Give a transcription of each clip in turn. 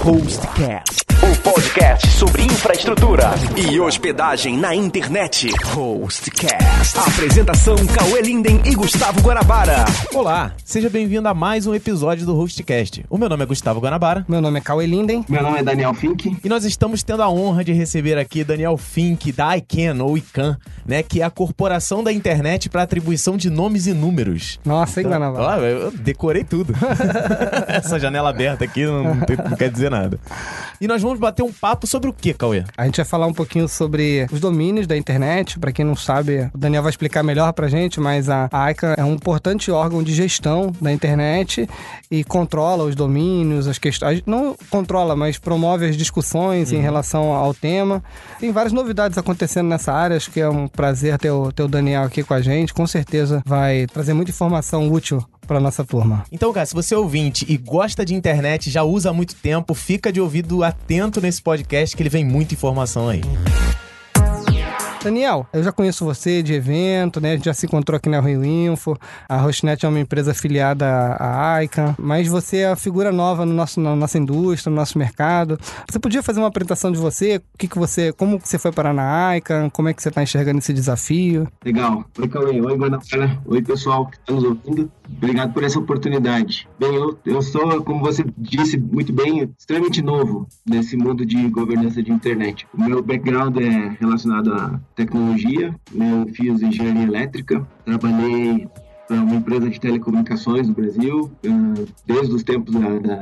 Hostcast, o podcast sobre infraestrutura e hospedagem na internet. Hostcast. Apresentação: Cauê Linden e Gustavo Guanabara. Olá, seja bem-vindo a mais um episódio do Hostcast. O meu nome é Gustavo Guanabara. Meu nome é Cauê Linden. Meu nome é Daniel Fink. E nós estamos tendo a honra de receber aqui Daniel Fink, da ICANN, ou ICANN, né, que é a Corporação da Internet para Atribuição de Nomes e Números. Nossa, hein, Guanabara? Ó, eu decorei tudo. Essa janela aberta aqui não quer dizer nada. E nós vamos bater um papo sobre o que, Cauê? A gente vai falar um pouquinho sobre os domínios da internet. Pra quem não sabe, o Daniel vai explicar melhor pra gente, mas a ICANN é um importante órgão de gestão da internet e controla os domínios, as questões. Não controla, mas promove as discussões em relação ao tema. Tem várias novidades acontecendo nessa área. Acho que é um prazer ter o Daniel aqui com a gente. Com certeza vai trazer muita informação útil para nossa turma. Então, cara, se você é ouvinte e gosta de internet, já usa há muito tempo, fica de ouvido atento nesse podcast que ele vem muita informação aí. Daniel, eu já conheço você de evento, né? A gente já se encontrou aqui na Rio Info. A Hostnet é uma empresa afiliada à ICANN, mas você é a figura nova na nossa indústria, no nosso mercado. Você podia fazer uma apresentação de você? Como você foi parar na ICANN? Como é que você está enxergando esse desafio? Legal. Oi, Cauê. Oi, Guanabara. Oi, pessoal que está nos ouvindo. Obrigado por essa oportunidade. Bem, eu sou, como você disse muito bem, extremamente novo nesse mundo de governança de internet. O meu background é relacionado a tecnologia, eu fiz engenharia elétrica, trabalhei para uma empresa de telecomunicações no Brasil, desde os tempos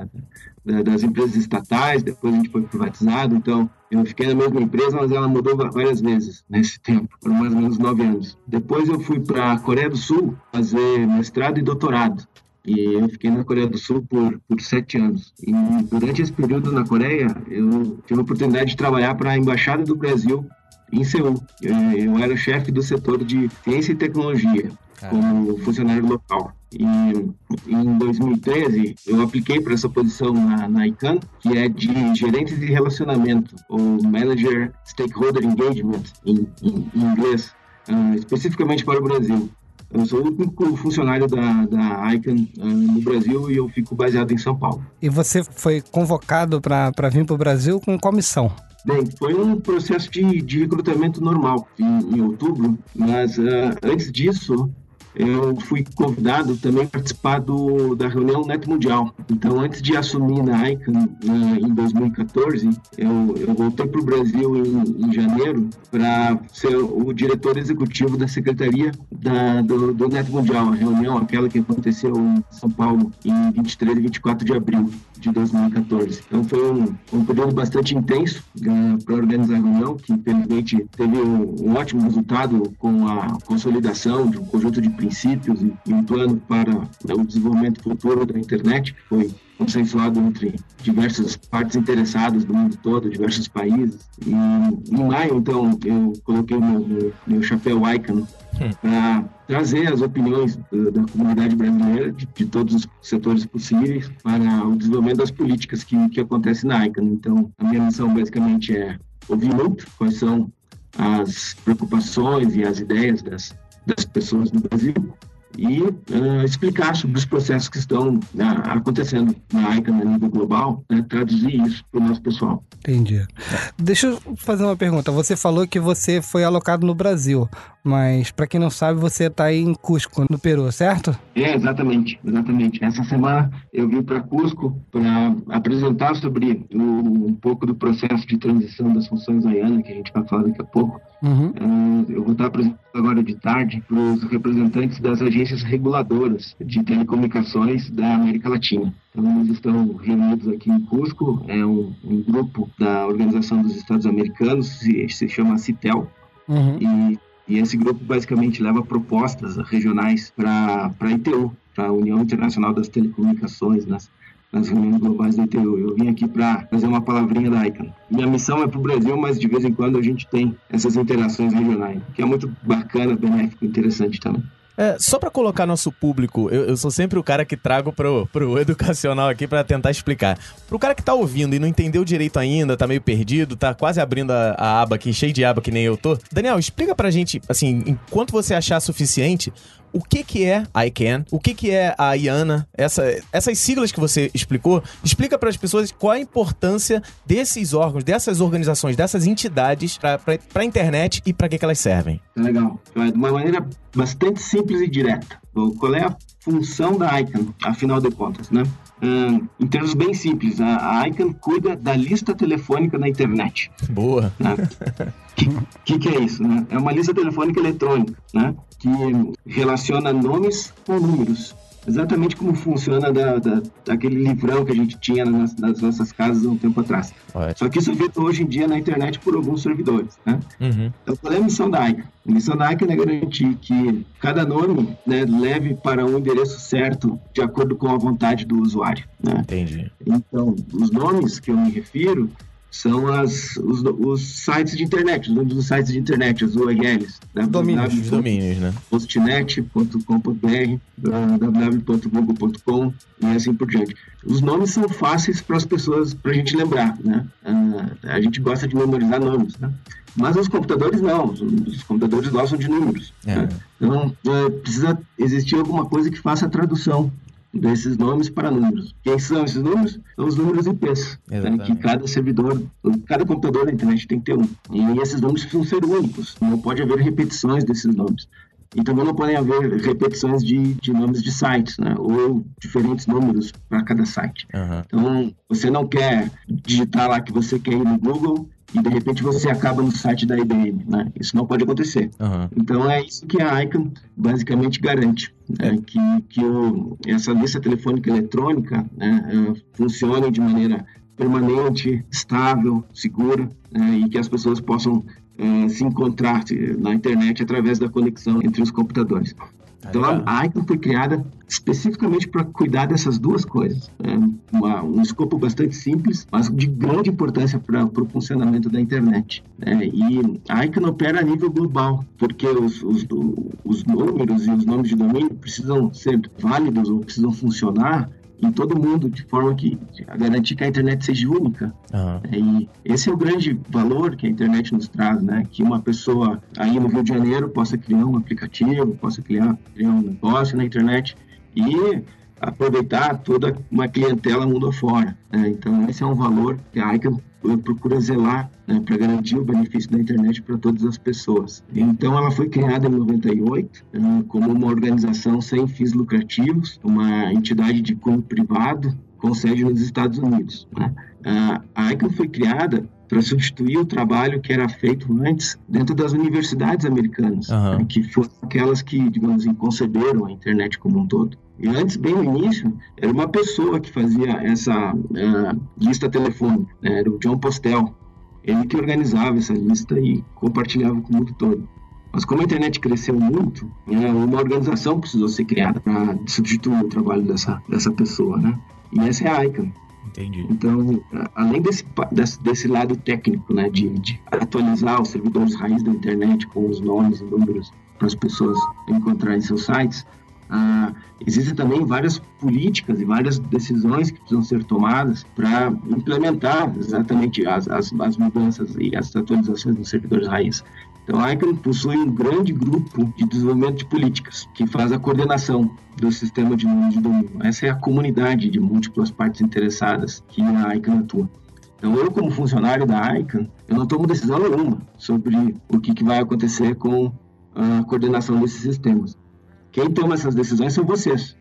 das empresas estatais, depois a gente foi privatizado, então eu fiquei na mesma empresa, mas ela mudou várias vezes nesse tempo, por mais ou menos 9 anos. Depois eu fui para a Coreia do Sul fazer mestrado e doutorado. E eu fiquei na Coreia do Sul por 7 anos. E durante esse período na Coreia, eu tive a oportunidade de trabalhar para a Embaixada do Brasil em Seul. Eu era o chefe do setor de ciência e tecnologia, como funcionário local. E em 2013, eu apliquei para essa posição na ICANN, que é de gerente de relacionamento, ou Manager Stakeholder Engagement, em inglês, especificamente para o Brasil. Eu sou o único funcionário da ICANN no Brasil e eu fico baseado em São Paulo. E você foi convocado para vir para o Brasil com qual missão? Bem, foi um processo de recrutamento normal em outubro, mas antes disso eu fui convidado também a participar da reunião Net Mundial. Então, antes de assumir na ICANN em 2014, eu voltei para o Brasil em janeiro para ser o diretor executivo da secretaria do Net Mundial, a reunião aquela que aconteceu em São Paulo em 23 e 24 de abril de 2014. Então, foi um período bastante intenso para organizar a reunião, que infelizmente teve um ótimo resultado com a consolidação de um conjunto de princípios e um plano para o desenvolvimento futuro da internet, que foi consensuado entre diversas partes interessadas do mundo todo, diversos países. E em maio, então, eu coloquei meu chapéu ICANN para trazer as opiniões da comunidade brasileira, de todos os setores possíveis, para o desenvolvimento das políticas que acontecem na ICANN. Então, a minha missão basicamente é ouvir muito quais são as preocupações e as ideias das pessoas no Brasil e explicar sobre os processos que estão acontecendo na ICANN a nível global, traduzir isso para o nosso pessoal. Entendi. Deixa eu fazer uma pergunta. Você falou que você foi alocado no Brasil, mas para quem não sabe, você está aí em Cusco, no Peru, certo? Exatamente. Essa semana eu vim para Cusco para apresentar sobre um pouco do processo de transição das funções AIANA, que a gente vai falar daqui a pouco. Eu vou estar apresentando agora de tarde para os representantes das agências reguladoras de telecomunicações da América Latina. Então, eles estão reunidos aqui em Cusco, é um grupo da Organização dos Estados Americanos, se chama CITEL, e esse grupo basicamente leva propostas regionais para a ITU, para a União Internacional das Telecomunicações, nas reuniões globais da ITU. Eu vim aqui para fazer uma palavrinha da ICANN. Minha missão é para o Brasil, mas de vez em quando a gente tem essas interações regionais, que é muito bacana, benéfico, interessante também. Só para colocar nosso público, eu sou sempre o cara que trago pro educacional aqui para tentar explicar. Pro cara que tá ouvindo e não entendeu direito ainda, tá meio perdido, tá quase abrindo a aba aqui, cheio de aba que nem eu tô. Daniel, explica pra gente, assim, enquanto você achar suficiente, o que é a ICANN, o que é a IANA, essas siglas que você explicou, explica para as pessoas qual a importância desses órgãos, dessas organizações, dessas entidades para a internet e para que elas servem. Legal. De uma maneira bastante simples e direta. Qual é a função da ICANN, afinal de contas, né? Em termos bem simples, a ICANN cuida da lista telefônica na internet. Boa. Né? Que é isso? Né? É uma lista telefônica eletrônica, né? Que relaciona nomes com números. Exatamente como funciona daquele livrão que a gente tinha nas nossas casas há um tempo atrás. Só que isso é feito hoje em dia na internet por alguns servidores. Né? Uhum. Então, qual é a missão da ICANN? A missão da ICANN é garantir que cada nome, né, leve para um endereço certo de acordo com a vontade do usuário. Né? Entendi. Então, os nomes que eu me refiro são os sites de internet, os nomes dos sites de internet, os URLs. Domínios, né? Postnet.com.br, www.google.com e assim por diante. Os nomes são fáceis para as pessoas, para a gente lembrar, né? A gente gosta de memorizar nomes, né? Mas os computadores não, os computadores gostam de números. Né? Então, precisa existir alguma coisa que faça a tradução desses nomes para números. Quem são esses números? São os números IPs, né, que cada servidor, cada computador da internet tem que ter um. E esses números precisam ser únicos, não pode haver repetições desses nomes. E também não podem haver repetições de nomes de sites, né, ou diferentes números para cada site. Uhum. Então, você não quer digitar lá que você quer ir no Google e de repente você acaba no site da IBM, né? Isso não pode acontecer. Uhum. Então é isso que a ICANN basicamente garante, né? Que essa lista telefônica eletrônica, né, funcione de maneira permanente, estável, segura, né, e que as pessoas possam se encontrar na internet através da conexão entre os computadores. Então, a ICANN foi criada especificamente para cuidar dessas duas coisas. Um escopo bastante simples, mas de grande importância para o funcionamento da internet. E a ICANN opera a nível global, porque os números e os nomes de domínio precisam ser válidos ou precisam funcionar em todo mundo, de forma que a garantir que a internet seja única. E esse é o grande valor que a internet nos traz, né? Que uma pessoa aí no Rio de Janeiro possa criar um aplicativo, possa criar um negócio na internet e aproveitar toda uma clientela mundo afora. Então, esse é um valor que a ICANN procura zelar, né, para garantir o benefício da internet para todas as pessoas. Então, ela foi criada em 98 como uma organização sem fins lucrativos, uma entidade de cunho privado com sede nos Estados Unidos. Né? A ICANN foi criada para substituir o trabalho que era feito antes dentro das universidades americanas, né, que foram aquelas que, digamos assim, conceberam a internet como um todo. E antes, bem no início, era uma pessoa que fazia essa lista telefônica, né? Era o John Postel. Ele que organizava essa lista e compartilhava com o mundo todo. Mas como a internet cresceu muito, uma organização precisou ser criada para substituir o trabalho dessa pessoa, né? E essa é a ICANN. Entendi. Então, além desse lado técnico, né, de atualizar os servidores raiz da internet com os nomes e números para as pessoas encontrarem seus sites, existem também várias políticas e várias decisões que precisam ser tomadas para implementar exatamente as mudanças e as atualizações dos servidores raiz. Então, a ICANN possui um grande grupo de desenvolvimento de políticas que faz a coordenação do sistema de nomes de domínio. Essa é a comunidade de múltiplas partes interessadas que a ICANN atua. Então, eu, como funcionário da ICANN, eu não tomo decisão nenhuma sobre o que vai acontecer com a coordenação desses sistemas. Quem toma essas decisões são vocês.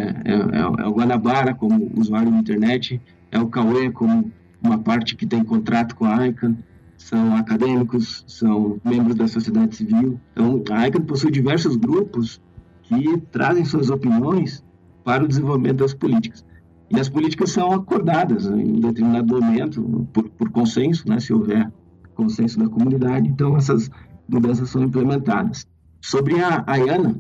É o Guanabara como usuário da internet, é o Cauê como uma parte que tem contrato com a ICANN, são acadêmicos, são membros da sociedade civil. Então, a ICANN possui diversos grupos que trazem suas opiniões para o desenvolvimento das políticas. E as políticas são acordadas em determinado momento, por consenso, né, se houver consenso da comunidade. Então, essas mudanças são implementadas. Sobre a IANA,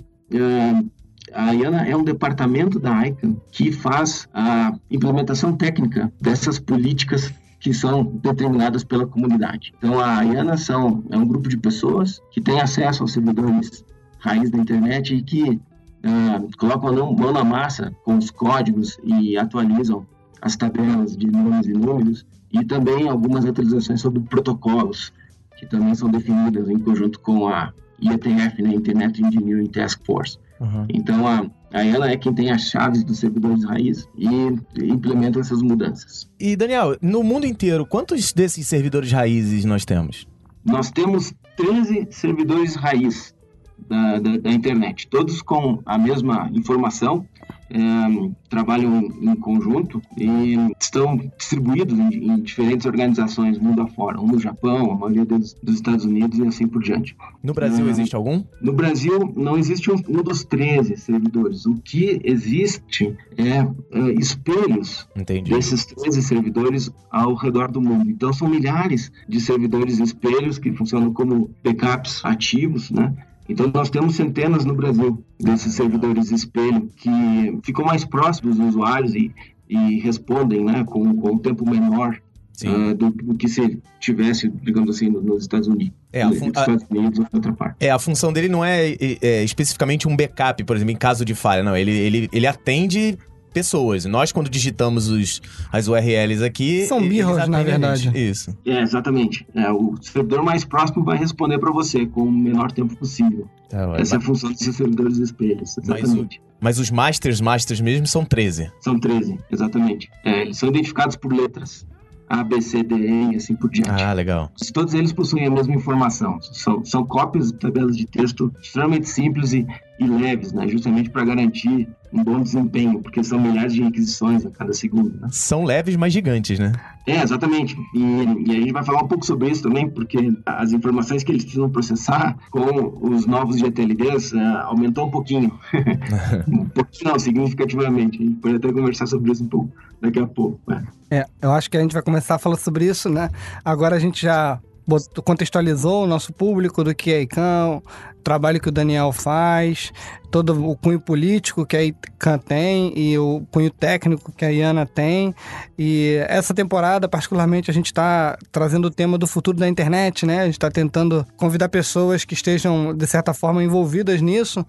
a IANA é um departamento da ICANN que faz a implementação técnica dessas políticas que são determinadas pela comunidade. Então, a IANA é um grupo de pessoas que tem acesso aos servidores raiz da internet e que colocam a mão na massa com os códigos e atualizam as tabelas de nomes e números, e também algumas atualizações sobre protocolos, que também são definidas em conjunto com a IETF, né, Internet Engineering Task Force. Então, a Iana é quem tem as chaves dos servidores raiz e implementa essas mudanças. E, Daniel, no mundo inteiro, quantos desses servidores raízes nós temos? Nós temos 13 servidores raiz da internet, todos com a mesma informação, trabalham em conjunto e estão distribuídos em diferentes organizações mundo afora, um no Japão, a maioria dos Estados Unidos e assim por diante. No Brasil existe algum? No Brasil não existe um dos 13 servidores. O que existe é espelhos desses 13 servidores ao redor do mundo. Então são milhares de servidores espelhos que funcionam como backups ativos, né? Então, nós temos centenas no Brasil desses servidores espelho que ficam mais próximos dos usuários e respondem, né, com um tempo menor do que se tivesse, digamos assim, nos Estados Unidos. Estados Unidos ou outra parte. A função dele não é especificamente um backup, por exemplo, em caso de falha, não. Ele atende pessoas. Nós, quando digitamos as URLs aqui... São mirrors, na verdade. Isso. Exatamente. O servidor mais próximo vai responder para você com o menor tempo possível. Essa é a função desses servidores espelhos. Exatamente. Mas os masters mesmo são 13. São 13, exatamente. Eles são identificados por letras. A, B, C, D, E e assim por diante. Ah, legal. Todos eles possuem a mesma informação. São cópias de tabelas de texto extremamente simples e leves, né? Justamente para garantir um bom desempenho, porque são milhares de requisições a cada segundo. Né? São leves, mas gigantes, né? Exatamente. E a gente vai falar um pouco sobre isso também, porque as informações que eles precisam processar com os novos GTLDs aumentou um pouquinho. Um pouquinho não, significativamente. A gente pode até conversar sobre isso um pouco daqui a pouco. Eu acho que a gente vai começar a falar sobre isso, né? Agora a gente já contextualizou o nosso público do que é a ICANN, o trabalho que o Daniel faz, todo o cunho político que a ICANN tem e o cunho técnico que a Iana tem. E essa temporada, particularmente, a gente está trazendo o tema do futuro da internet, né? A gente está tentando convidar pessoas que estejam, de certa forma, envolvidas nisso.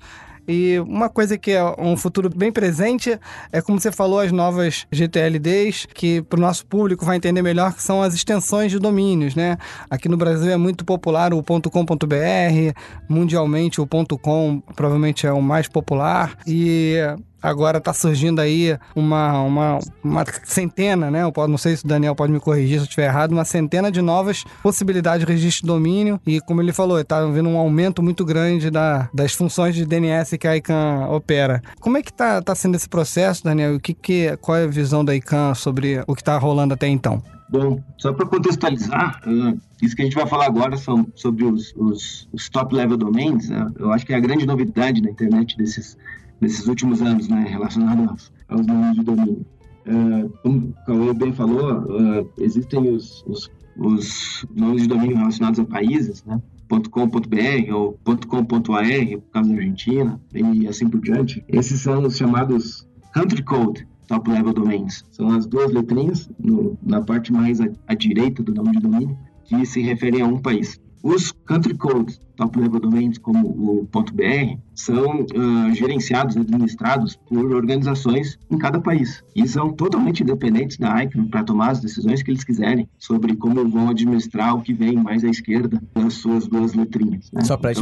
E uma coisa que é um futuro bem presente é, como você falou, as novas GTLDs, que para o nosso público vai entender melhor, que são as extensões de domínios, né? Aqui no Brasil é muito popular o .com.br, mundialmente o .com provavelmente é o mais popular, e agora está surgindo aí uma centena, né? Não sei se o Daniel pode me corrigir se eu estiver errado, uma centena de novas possibilidades de registro de domínio. E como ele falou, está havendo um aumento muito grande das funções de DNS que a ICANN opera. Como é que está sendo esse processo, Daniel? Qual é a visão da ICANN sobre o que está rolando até então? Bom, só para contextualizar, isso que a gente vai falar agora são sobre os top-level domains. Eu acho que é a grande novidade na internet desses últimos anos, né, relacionado aos nomes de domínio. Como o Cauê bem falou, existem os nomes de domínio relacionados a países, né, .com.br ou .com.ar, por causa da Argentina, e assim por diante. Esses são os chamados country code top-level domains. São as duas letrinhas na parte mais à direita do nome de domínio que se referem a um país. Os country codes top-level domains, como o .br, são gerenciados, administrados por organizações em cada país. E são totalmente independentes da ICANN para tomar as decisões que eles quiserem sobre como vão administrar o que vem mais à esquerda das suas duas letrinhas. Né? Só para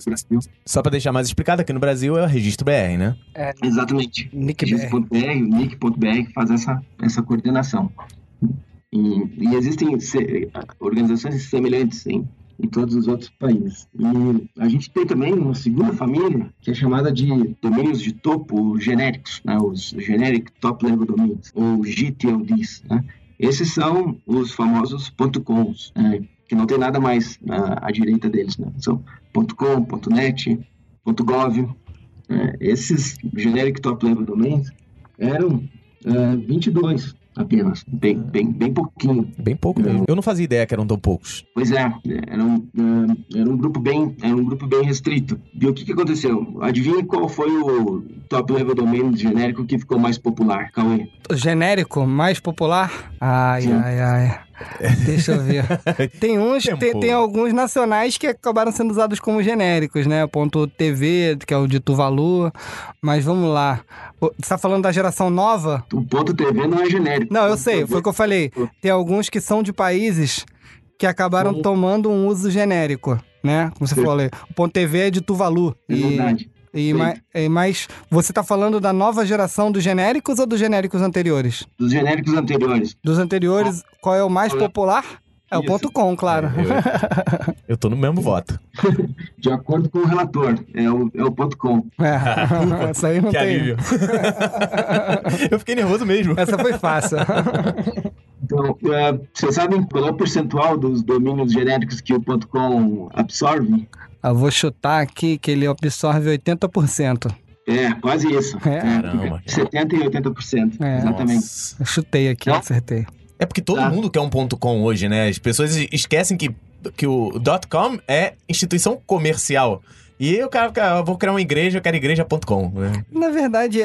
deixar mais explicado, aqui no Brasil é o Registro BR, né? Exatamente. Registro.br, o NIC.br faz essa coordenação. E existem organizações semelhantes em todos os outros países. E a gente tem também uma segunda família, que é chamada de domínios de topo genéricos, né? Os Generic Top Level Domains, ou GTLDs. Né? Esses são os famosos .coms, que não tem nada mais à direita deles. Né? São .com, .net, .gov. Esses Generic Top Level Domains eram 22 apenas, bem pouquinho. Bem pouco mesmo. Eu não fazia ideia que eram tão poucos. Pois é, era um grupo bem restrito. E o que aconteceu? Adivinha qual foi o top level domain genérico que ficou mais popular, Cauê? O genérico mais popular? Ai. Deixa eu ver. Tem alguns nacionais que acabaram sendo usados como genéricos, né? O .tv, que é o de Tuvalu. Mas vamos lá. Você tá falando da geração nova? O .tv não é genérico. Não, eu sei, foi o que eu falei. Tem alguns que são de países que acabaram tomando um uso genérico, né? Como você falou, o .tv é de Tuvalu. É verdade. Mas você tá falando da nova geração dos genéricos ou dos genéricos anteriores? Dos genéricos anteriores. Dos anteriores, qual é o mais popular? É o .com, claro. Eu tô no mesmo voto. De acordo com o relator, é o .com. Isso aí não que tem. alívio. Eu fiquei nervoso mesmo. Essa foi fácil. Então, vocês sabem qual é o percentual dos domínios genéricos que o .com absorve? Eu vou chutar aqui que ele absorve 80%. Quase isso. Caramba. 70% e 80%, exatamente. Nossa. Eu chutei aqui, acertei. É porque todo mundo quer um .com hoje, né? As pessoas esquecem que o .com é instituição comercial. E eu vou criar uma igreja, eu quero igreja.com. Né? Na verdade,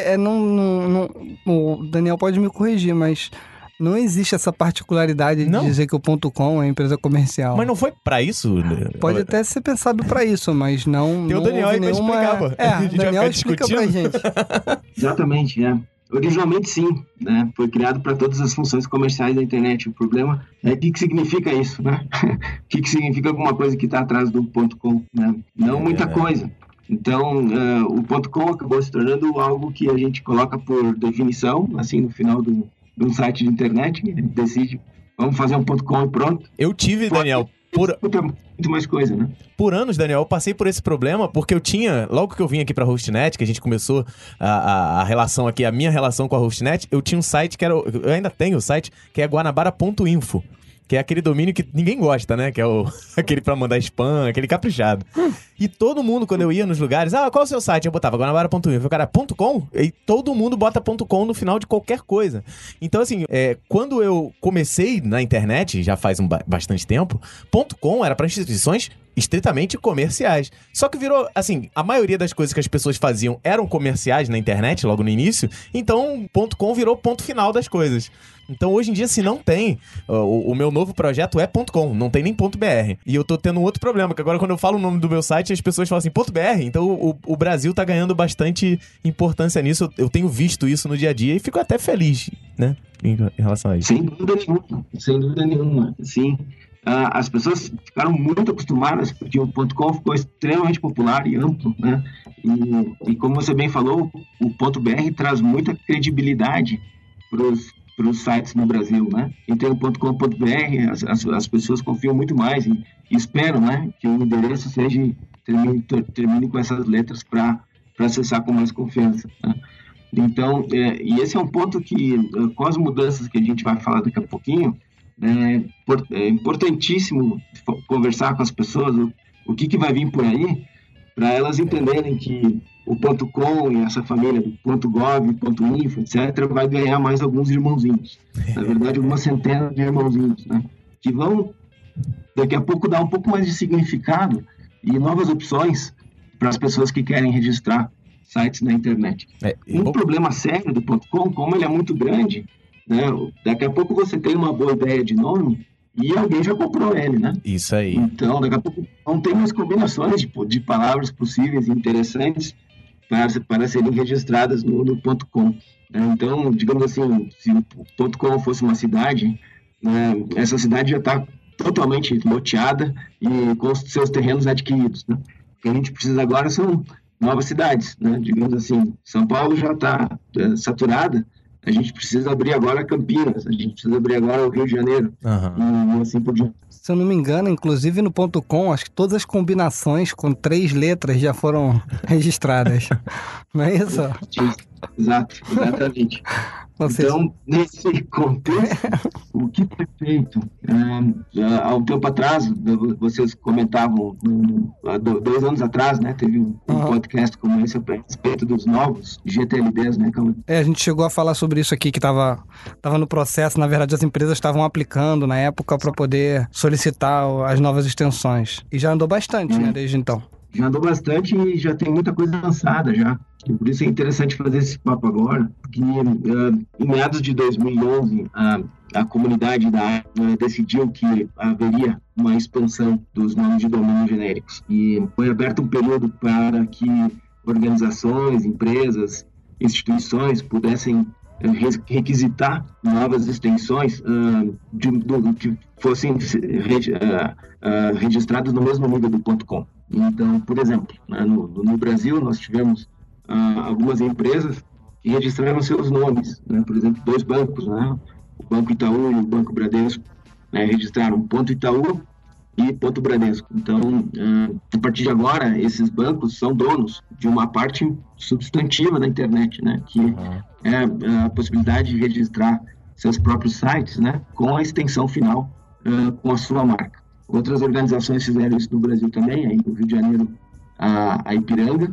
o Daniel pode me corrigir, mas não existe essa particularidade de dizer que o .com é empresa comercial. Mas não foi pra isso? Pode até ser pensado pra isso, mas não. Tem o Daniel aí pra explicar, pô. O Daniel explica pra gente. Exatamente, Originalmente sim, né? Foi criado para todas as funções comerciais da internet. O problema é o que significa isso, né? O que significa alguma coisa que está atrás do .com, né? Não muita coisa. Então, o .com acabou se tornando algo que a gente coloca por definição, assim, no final de um site de internet. A gente decide, vamos fazer um .com e pronto. Eu tive, Daniel... Muito mais coisa, né? Por anos, Daniel, eu passei por esse problema porque eu tinha, logo que eu vim aqui pra Hostnet, que a gente começou a relação aqui, a minha relação com a Hostnet, eu tinha um site que eu ainda tenho o site, que é guanabara.info. Que é aquele domínio que ninguém gosta, né? Que é aquele pra mandar spam, aquele caprichado. E todo mundo, quando eu ia nos lugares, qual é o seu site? Eu botava guanabara.info. O cara, .com? E todo mundo bota .com no final de qualquer coisa. Então, assim, quando eu comecei na internet, já faz bastante tempo, .com era pra instituições estritamente comerciais. Só que virou, assim, a maioria das coisas que as pessoas faziam eram comerciais na internet, logo no início, então .com virou ponto final das coisas. Então, hoje em dia, se não tem, o meu novo projeto é .com, não tem nem .br. E eu tô tendo um outro problema, que agora quando eu falo o nome do meu site, as pessoas falam assim, .br. Então, o Brasil tá ganhando bastante importância nisso. Eu tenho visto isso no dia a dia e fico até feliz, né, em relação a isso. Sem dúvida nenhuma, sim. As pessoas ficaram muito acostumadas, porque o .com ficou extremamente popular e amplo, né? E como você bem falou, o .br traz muita credibilidade para os sites no Brasil, né? Quem tem o .com.br, as pessoas confiam muito mais e esperam, né, que o endereço termine com essas letras para acessar com mais confiança, né? Então, e esse é um ponto que, com as mudanças que a gente vai falar daqui a pouquinho, é importantíssimo conversar com as pessoas o que vai vir por aí, para elas entenderem que o .com e essa família do .gov, .info, etc., vai ganhar mais alguns irmãozinhos. Na verdade, algumas centenas de irmãozinhos, né? Que vão, daqui a pouco, dar um pouco mais de significado e novas opções para as pessoas que querem registrar sites na internet. Um problema sério do .com, como ele é muito grande, né? Daqui a pouco você tem uma boa ideia de nome e alguém já comprou ele, né? Isso aí. Então, daqui a pouco não tem mais combinações de palavras possíveis e interessantes para serem registradas no .com. Então, digamos assim, se o .com fosse uma cidade, né, essa cidade já está totalmente loteada e com os seus terrenos adquiridos, né? O que a gente precisa agora são novas cidades, né? Digamos assim, São Paulo já está saturada, a gente precisa abrir agora Campinas, a gente precisa abrir agora o Rio de Janeiro, e assim por diante. Se eu não me engano, inclusive no .com, acho que todas as combinações com 3 letras já foram registradas. Não é isso? Exato, exatamente. Então, nesse contexto, o que foi feito? Há um tempo atrás, vocês comentavam, há 2 anos atrás, né, teve um podcast como esse a respeito dos novos GTLDs, né? A gente chegou a falar sobre isso aqui, que estava no processo. Na verdade, as empresas estavam aplicando na época para poder solicitar as novas extensões. E já andou bastante, né, desde então. Já andou bastante e já tem muita coisa lançada já. E por isso é interessante fazer esse papo agora, porque em meados de 2011, a comunidade da área decidiu que haveria uma expansão dos nomes de domínio genéricos. E foi aberto um período para que organizações, empresas, instituições pudessem requisitar novas extensões que fossem registradas no mesmo nível do .com. Então, por exemplo, né, no Brasil nós tivemos algumas empresas que registraram seus nomes, né? Por exemplo, 2 bancos, né? O Banco Itaú e o Banco Bradesco, né? Registraram ponto Itaú e ponto Bradesco. Então, a partir de agora, esses bancos são donos de uma parte substantiva da internet, né? Que é a possibilidade de registrar seus próprios sites, né? Com a extensão final, com a sua marca. Outras organizações fizeram isso no Brasil também, aí no Rio de Janeiro, a Ipiranga,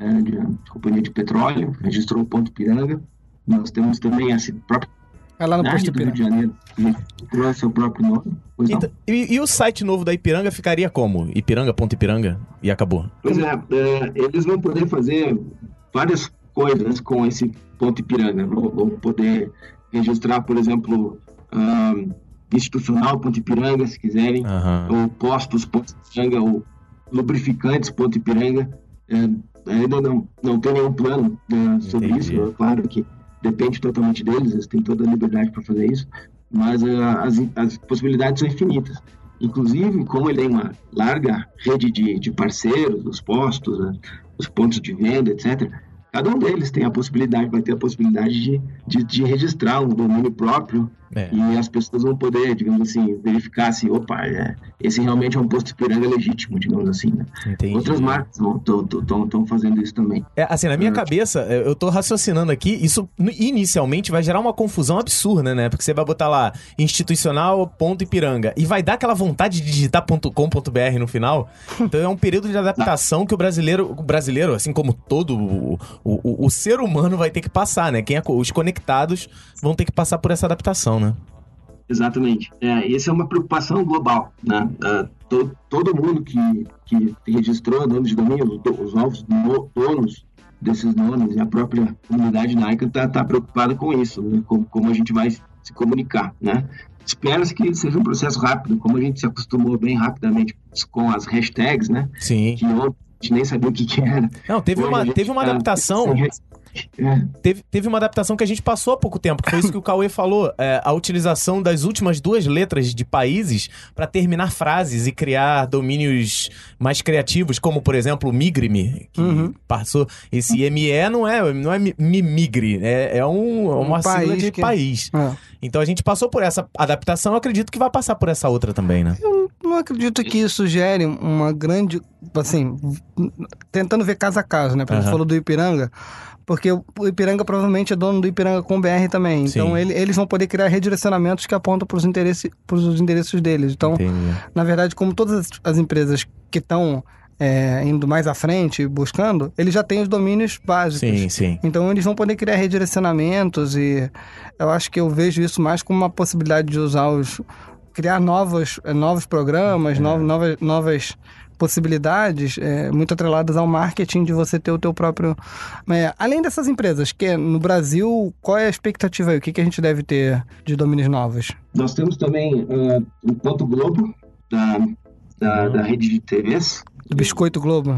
de companhia de petróleo, registrou o ponto Ipiranga. Nós temos também a própria lá no posto do Rio de Janeiro, registrou seu próprio nome. Então, e o site novo da Ipiranga ficaria como? Ipiranga.ipiranga e acabou? Pois é, eles vão poder fazer várias coisas com esse ponto Ipiranga. Vão poder registrar, por exemplo, institucional ponto Ipiranga, se quiserem, ou postos ponto Ipiranga, ou lubrificantes ponto Ipiranga. Ainda não tem nenhum plano sobre isso. É claro que depende totalmente deles, eles têm toda a liberdade para fazer isso, mas as possibilidades são infinitas. Inclusive, como ele tem uma larga rede de parceiros, os postos, os pontos de venda, etc., cada um deles vai ter a possibilidade de registrar um domínio próprio, e as pessoas vão poder, digamos assim, verificar se, esse realmente é um posto Ipiranga legítimo, digamos assim, né? Outras marcas estão fazendo isso também. Assim, na minha cabeça, eu tô raciocinando aqui, isso inicialmente vai gerar uma confusão absurda, né? Porque você vai botar lá, institucional.ipiranga, e vai dar aquela vontade de digitar .com.br no final. Então é um período de adaptação que o brasileiro, assim como todo o ser humano vai ter que passar, né? Os conectados vão ter que passar por essa adaptação, né? Exatamente. Essa é uma preocupação global, né? Todo mundo que registrou nomes de domínio, os novos donos desses nomes e a própria comunidade da ICANN está preocupada com isso, né? Como a gente vai se comunicar, né? Espera-se que seja um processo rápido, como a gente se acostumou bem rapidamente com as hashtags, né? Sim. Que ontem a gente nem sabia o que era. Não, teve uma adaptação. Teve uma adaptação que a gente passou há pouco tempo, que foi isso que o Cauê falou, a utilização das últimas 2 letras de países para terminar frases e criar domínios mais criativos, como, por exemplo, o Migre-me, que passou. Esse ME não é Migre, é uma sigla de país. Então a gente passou por essa adaptação, eu acredito que vai passar por essa outra também, né? Eu não acredito que isso gere uma grande, assim, tentando ver caso a caso, né? Porque você falou do Ipiranga, porque o Ipiranga provavelmente é dono do Ipiranga com BR também. Então eles vão poder criar redirecionamentos que apontam para os endereços deles. Então, na verdade, como todas as empresas que estão indo mais à frente, buscando, eles já têm os domínios básicos. Sim. Então eles vão poder criar redirecionamentos, e eu acho que eu vejo isso mais como uma possibilidade de criar novos programas, novas possibilidades, muito atreladas ao marketing, de você ter o teu próprio... além dessas empresas, que no Brasil, qual é a expectativa aí? O que a gente deve ter de domínios novos? Nós temos também o Ponto Globo, da rede de TVs. O Biscoito Globo.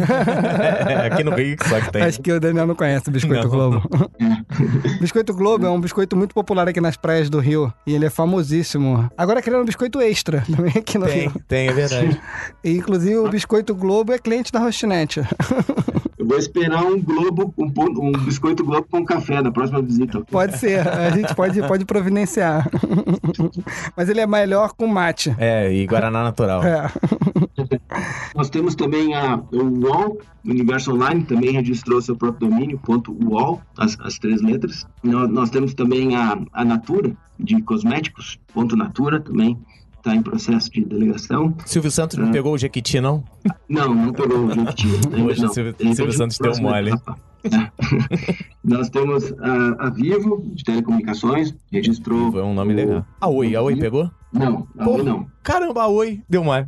Aqui no Rio só que tem. Acho que o Daniel não conhece o Biscoito Globo. Biscoito Globo é um biscoito muito popular aqui nas praias do Rio. E ele é famosíssimo. Agora criando um biscoito extra também aqui no Rio. Tem, é verdade. E, inclusive, o Biscoito Globo é cliente da Rostinete. Eu vou esperar um Biscoito Globo com café na próxima visita. Pode ser. A gente pode providenciar. Mas ele é melhor com mate. E Guaraná natural. Nós temos também o UOL, Universo Online, também registrou seu próprio domínio, .uol, as 3 letras. Nós temos também a Natura, de cosméticos, .natura, também está em processo de delegação. Silvio Santos não pegou o Jequiti, não? Não pegou o Jequiti. Hoje o Silvio Santos deu mole. Nós temos a Vivo, de telecomunicações, registrou... Vivo é um nome legal. A Oi pegou? Não, a Oi não. Caramba, a Oi deu mole.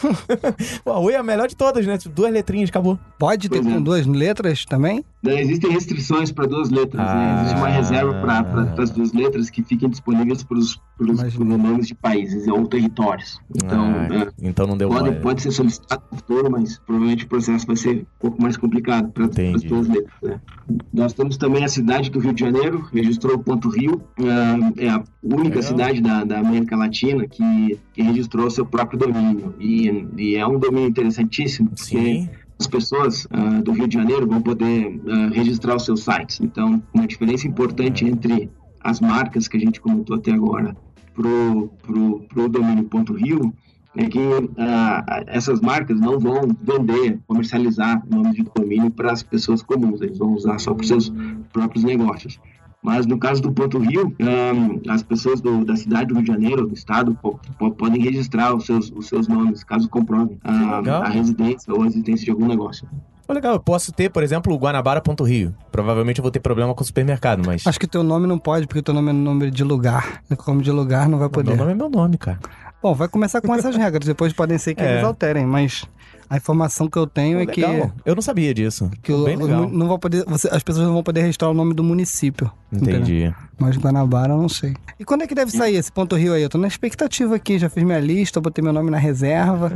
A Oi é a melhor de todas, né? 2 letrinhas, acabou. Pode ter com 2 letras também? Existem restrições para 2 letras, né? Existe uma reserva para as 2 letras que fiquem disponíveis para os nomes de países ou territórios. Então não deu mole. Pode ser solicitado no futuro, mas provavelmente o processo vai ser um pouco mais complicado para as 2 letras. Né? Nós temos também a cidade do Rio de Janeiro, registrou o Ponto Rio, é a única cidade da América Latina que registrou registrou seu próprio domínio. E é um domínio interessantíssimo, porque Sim. as pessoas do Rio de Janeiro vão poder registrar os seus sites. Então, uma diferença importante entre as marcas que a gente comentou até agora pro domínio .rio é que essas marcas não vão vender, comercializar nomes de domínio para as pessoas comuns, eles vão usar só para os seus próprios negócios. Mas no caso do .rio, as pessoas da cidade do Rio de Janeiro, do estado, podem registrar os seus nomes, caso comprovem a residência ou a existência de algum negócio. Legal, eu posso ter, por exemplo, o Guanabara.rio. Provavelmente eu vou ter problema com o supermercado, mas... Acho que teu nome não pode, porque teu nome é nome de lugar. Como de lugar não vai poder. Meu nome é meu nome, cara. Bom, vai começar com essas regras, depois podem ser que eles alterem, mas a informação que eu tenho é que... Eu não sabia disso. Que bem legal. Não vão poder, as pessoas não vão poder registrar o nome do município. Entendi. Entendeu? Mas Guanabara eu não sei. E quando é que deve sair esse .rio aí? Eu tô na expectativa aqui, já fiz minha lista, botei meu nome na reserva.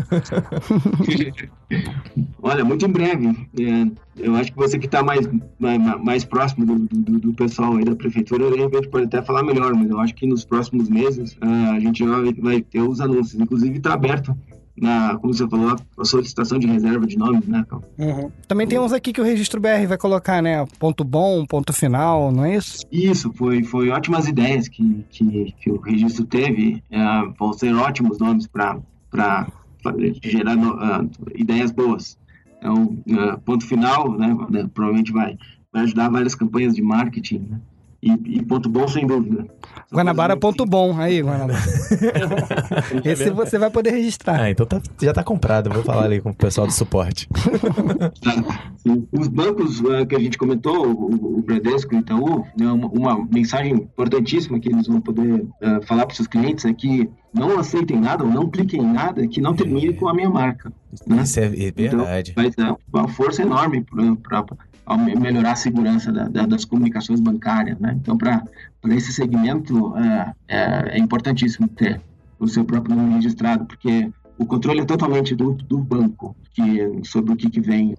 Olha, muito em breve. Eu acho que você que está mais próximo do pessoal aí da prefeitura, de repente pode até falar melhor, mas eu acho que nos próximos meses a gente vai ter os anúncios. Inclusive está aberto, como você falou, a solicitação de reserva de nomes, né, Cal? Uhum. Também tem uns aqui que o Registro BR vai colocar, né? Ponto bom, ponto final, não é isso? Isso, foi ótimas ideias que o registro teve. Vão ser ótimos nomes para gerar ideias boas. Então, ponto final, né, provavelmente vai ajudar várias campanhas de marketing, né? E ponto bom, sem dúvida. Guanabara ponto bom. Aí, Guanabara. Esse você vai poder registrar. Então já tá comprado. Eu vou falar ali com o pessoal do suporte. Sim. Os bancos que a gente comentou, o Bradesco e o Itaú, uma mensagem importantíssima que eles vão poder falar para seus clientes é que não aceitem nada ou não cliquem em nada que não termine com a minha marca. Né? Isso é verdade. Então, vai dar uma força enorme para melhorar a segurança das comunicações bancárias, né? Então, para esse segmento, é importantíssimo ter o seu próprio nome registrado, porque o controle é totalmente do banco sobre o que vem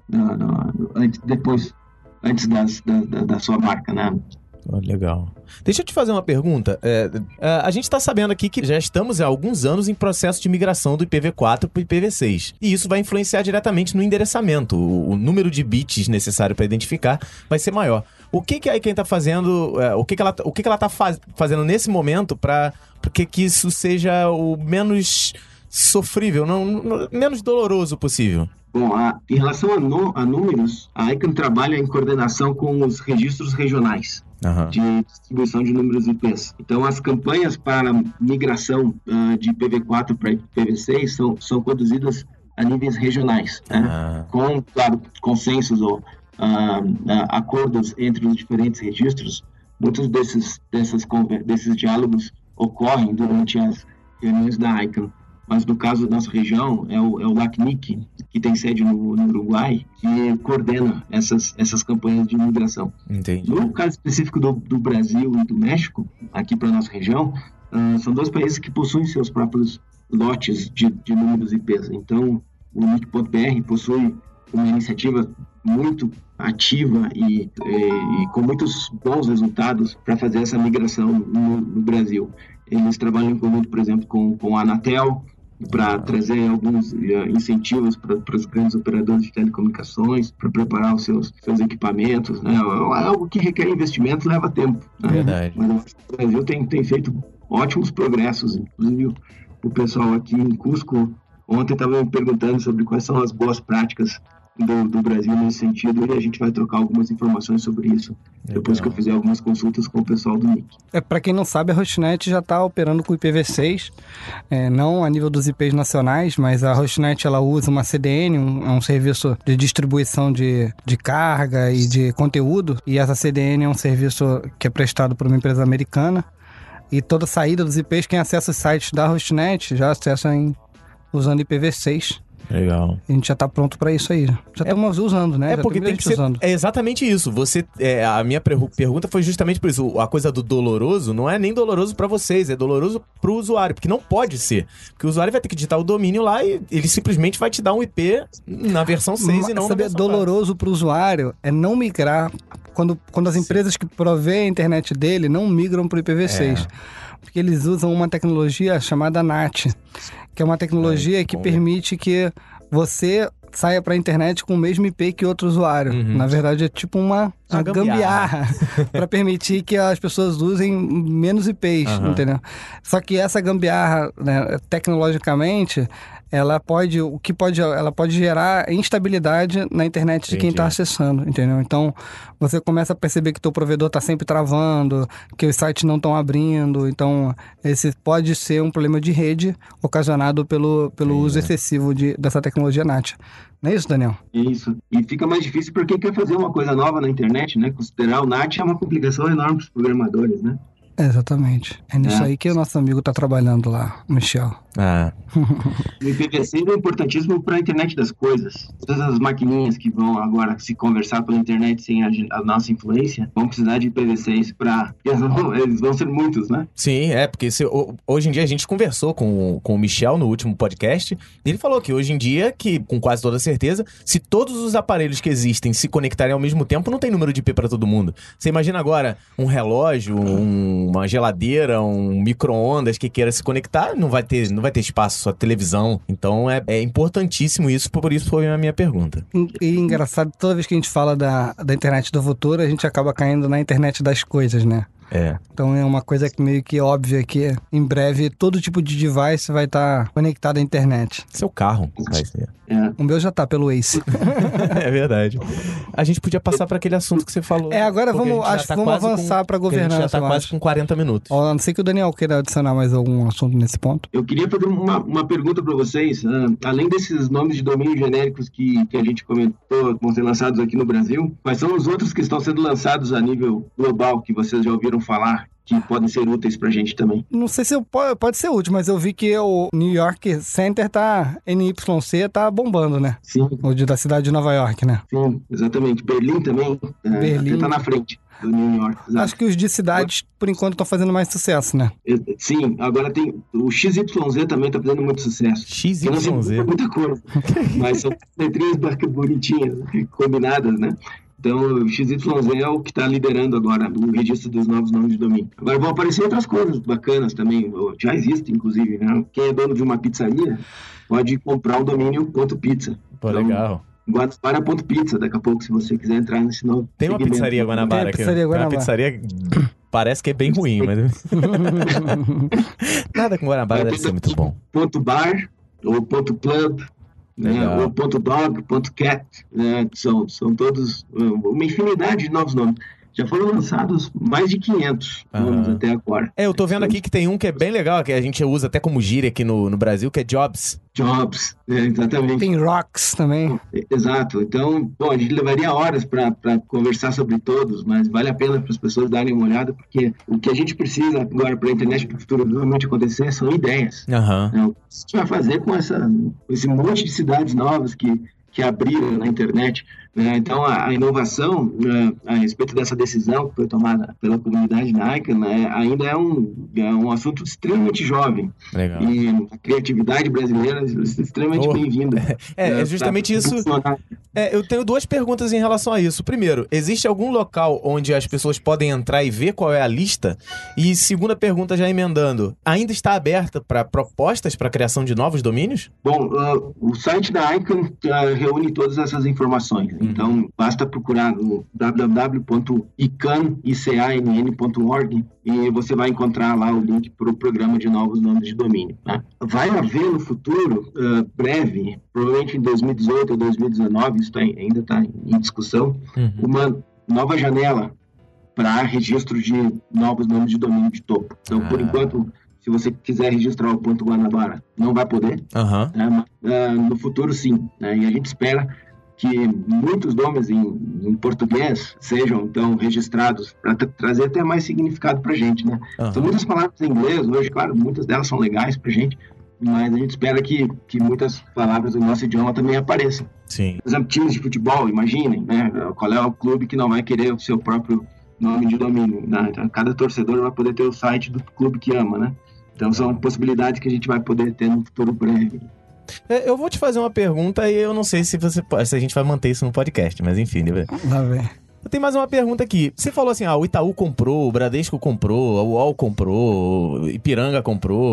antes da sua marca, né? Legal. Deixa eu te fazer uma pergunta. A gente está sabendo aqui que já estamos há alguns anos em processo de migração do IPv4 para o IPv6. E isso vai influenciar diretamente no endereçamento. O número de bits necessário para identificar vai ser maior. O que a ICANN está fazendo? O que ela está fazendo nesse momento para que isso seja o menos sofrível, menos doloroso possível? Bom, em relação a números, a ICANN trabalha em coordenação com os registros regionais de distribuição de números IPs. Então, as campanhas para migração de IPv4 para IPv6 são conduzidas a níveis regionais, né? Com, claro, consensos ou acordos entre os diferentes registros. Muitos desses diálogos ocorrem durante as reuniões da ICANN. Mas no caso da nossa região, é o LACNIC, que tem sede no Uruguai, que coordena essas campanhas de migração. Entendi. No caso específico do Brasil e do México, aqui para a nossa região, são dois países que possuem seus próprios lotes de números IPs. Então, o NIC.br possui uma iniciativa muito ativa e com muitos bons resultados para fazer essa migração no Brasil. Eles trabalham em conjunto, por exemplo, com a Anatel, para trazer alguns incentivos para os grandes operadores de telecomunicações, para preparar os seus equipamentos, né? Algo que requer investimento leva tempo. Né? Verdade. Mas o Brasil tem feito ótimos progressos, inclusive o pessoal aqui em Cusco ontem estava me perguntando sobre quais são as boas práticas do Brasil nesse sentido, e a gente vai trocar algumas informações sobre isso depois que eu fizer algumas consultas com o pessoal do NIC. Para quem não sabe, a Hostnet já está operando com o IPv6, não a nível dos IPs nacionais, mas a Hostnet ela usa uma CDN, um serviço de distribuição de carga e de conteúdo, e essa CDN é um serviço que é prestado por uma empresa americana, e toda saída dos IPs, quem acessa os sites da Hostnet já acessa usando IPv6. Legal. A gente já tá pronto pra isso aí. Já estamos usando, né? Porque tem que ser... É exatamente isso. A minha pergunta foi justamente por isso. A coisa do doloroso não é nem doloroso pra vocês, é doloroso pro usuário, porque não pode ser. Porque o usuário vai ter que digitar o domínio lá e ele simplesmente vai te dar um IP na versão 6 e não na versão doloroso pro usuário é não migrar quando as empresas que provêem a internet dele não migram pro IPv6. Porque eles usam uma tecnologia chamada NAT, Que é uma tecnologia que permite que você saia para a internet com o mesmo IP que outro usuário. Na verdade, é tipo uma gambiarra para permitir que as pessoas usem menos IPs, entendeu? Só que essa gambiarra, né, tecnologicamente, ela pode gerar instabilidade na internet de quem está acessando, entendeu? Então, você começa a perceber que o teu provedor está sempre travando, que os sites não estão abrindo. Então, esse pode ser um problema de rede ocasionado pelo uso excessivo dessa tecnologia NAT. Não é isso, Daniel? Isso. E fica mais difícil para quem quer fazer uma coisa nova na internet, né? Considerar o NAT é uma complicação enorme para os programadores, né? Exatamente. É nisso aí que o nosso amigo está trabalhando lá, Michel. O IPv6 é importantíssimo para a internet das coisas. Todas as maquininhas que vão agora se conversar pela internet sem a nossa influência vão precisar de IPv6 eles vão ser muitos, né? Sim, porque hoje em dia a gente conversou com o Michel no último podcast e ele falou que hoje em dia, que com quase toda certeza, se todos os aparelhos que existem se conectarem ao mesmo tempo, não tem número de IP para todo mundo. Você imagina agora um relógio, uma geladeira, um micro-ondas que queira se conectar, não vai ter espaço, só televisão. Então é importantíssimo isso, por isso foi a minha pergunta. E engraçado, toda vez que a gente fala da internet do futuro, a gente acaba caindo na internet das coisas, né? Então é uma coisa que meio que óbvia que em breve todo tipo de device vai estar conectado à internet. Seu carro vai ser. O meu já tá pelo Waze. É verdade. A gente podia passar para aquele assunto que você falou. Agora vamos avançar para governança. Já tá quase com 40 minutos. A não ser que o Daniel queira adicionar mais algum assunto nesse ponto. Eu queria fazer uma pergunta para vocês. Além desses nomes de domínio genéricos que a gente comentou, vão ser lançados aqui no Brasil, quais são os outros que estão sendo lançados a nível global, que vocês já ouviram falar, que podem ser úteis pra gente também? Não sei se pode ser útil, mas eu vi que o New York Center NYC tá bombando, né? Sim. O da cidade de Nova York, né? Sim, exatamente. Berlim também. Berlim tá na frente do New York. Exato. Acho que os de cidades, por enquanto, estão fazendo mais sucesso, né? Sim, agora tem o XYZ também tá fazendo muito sucesso. XYZ? Eu não sei muita coisa, mas são letrinhas bonitinhas, combinadas, né? Então, o XYZ é o que está liderando agora o registro dos novos nomes de domínio. Agora vão aparecer outras coisas bacanas também, já existe, inclusive, né? Quem é dono de uma pizzaria pode comprar o domínio .pizza. Pô, então, legal. Guanabara.pizza, daqui a pouco, se você quiser entrar nesse novo Tem uma segmento. pizzaria Guanabara aqui. Tem uma pizzaria parece que é bem ruim, mas... Nada com Guanabara deve ser muito bom. .bar ou .club... o .dog, .cat, né? São todos uma infinidade de novos nomes. Já foram lançados mais de 500 nomes até agora. Eu tô vendo aqui que tem um que é bem legal, que a gente usa até como gíria aqui no Brasil, que é Jobs. Jobs, exatamente. Tem Rocks também. Exato. Então, a gente levaria horas para conversar sobre todos, mas vale a pena para as pessoas darem uma olhada, porque o que a gente precisa agora para a internet para o futuro realmente acontecer são ideias. O que a gente vai fazer com esse monte de cidades novas que abriram na internet, né? Então a inovação a respeito dessa decisão que foi tomada pela comunidade da ICANN, né, ainda é um assunto extremamente jovem. Legal. E a criatividade brasileira é extremamente bem-vinda. É justamente isso. Eu tenho duas perguntas em relação a isso. Primeiro, existe algum local onde as pessoas podem entrar e ver qual é a lista? E segunda pergunta, já emendando, ainda está aberta para propostas para a criação de novos domínios? Bom, o site da ICANN reúne todas essas informações. Então, basta procurar no www.icann.org e você vai encontrar lá o link para o programa de novos nomes de domínio. Né? Vai haver no futuro, breve, provavelmente em 2018 ou 2019, isso ainda está em discussão, uma nova janela para registro de novos nomes de domínio de topo. Então, por enquanto, se você quiser registrar o .guanabara, não vai poder. Né? Mas, no futuro, sim. Né? E a gente espera que muitos nomes em português sejam, então, registrados para trazer até mais significado para a gente, né? São muitas palavras em inglês hoje, claro, muitas delas são legais para a gente, mas a gente espera que muitas palavras do nosso idioma também apareçam. Sim. Por exemplo, times de futebol, imaginem, né? Qual é o clube que não vai querer o seu próprio nome de domínio, né? Então, cada torcedor vai poder ter o site do clube que ama, né? Então, são possibilidades que a gente vai poder ter no futuro breve. Eu vou te fazer uma pergunta e eu não sei se a gente vai manter isso no podcast, mas enfim. Eu tenho mais uma pergunta aqui. Você falou assim, o Itaú comprou, o Bradesco comprou, a UOL comprou, o Ipiranga comprou.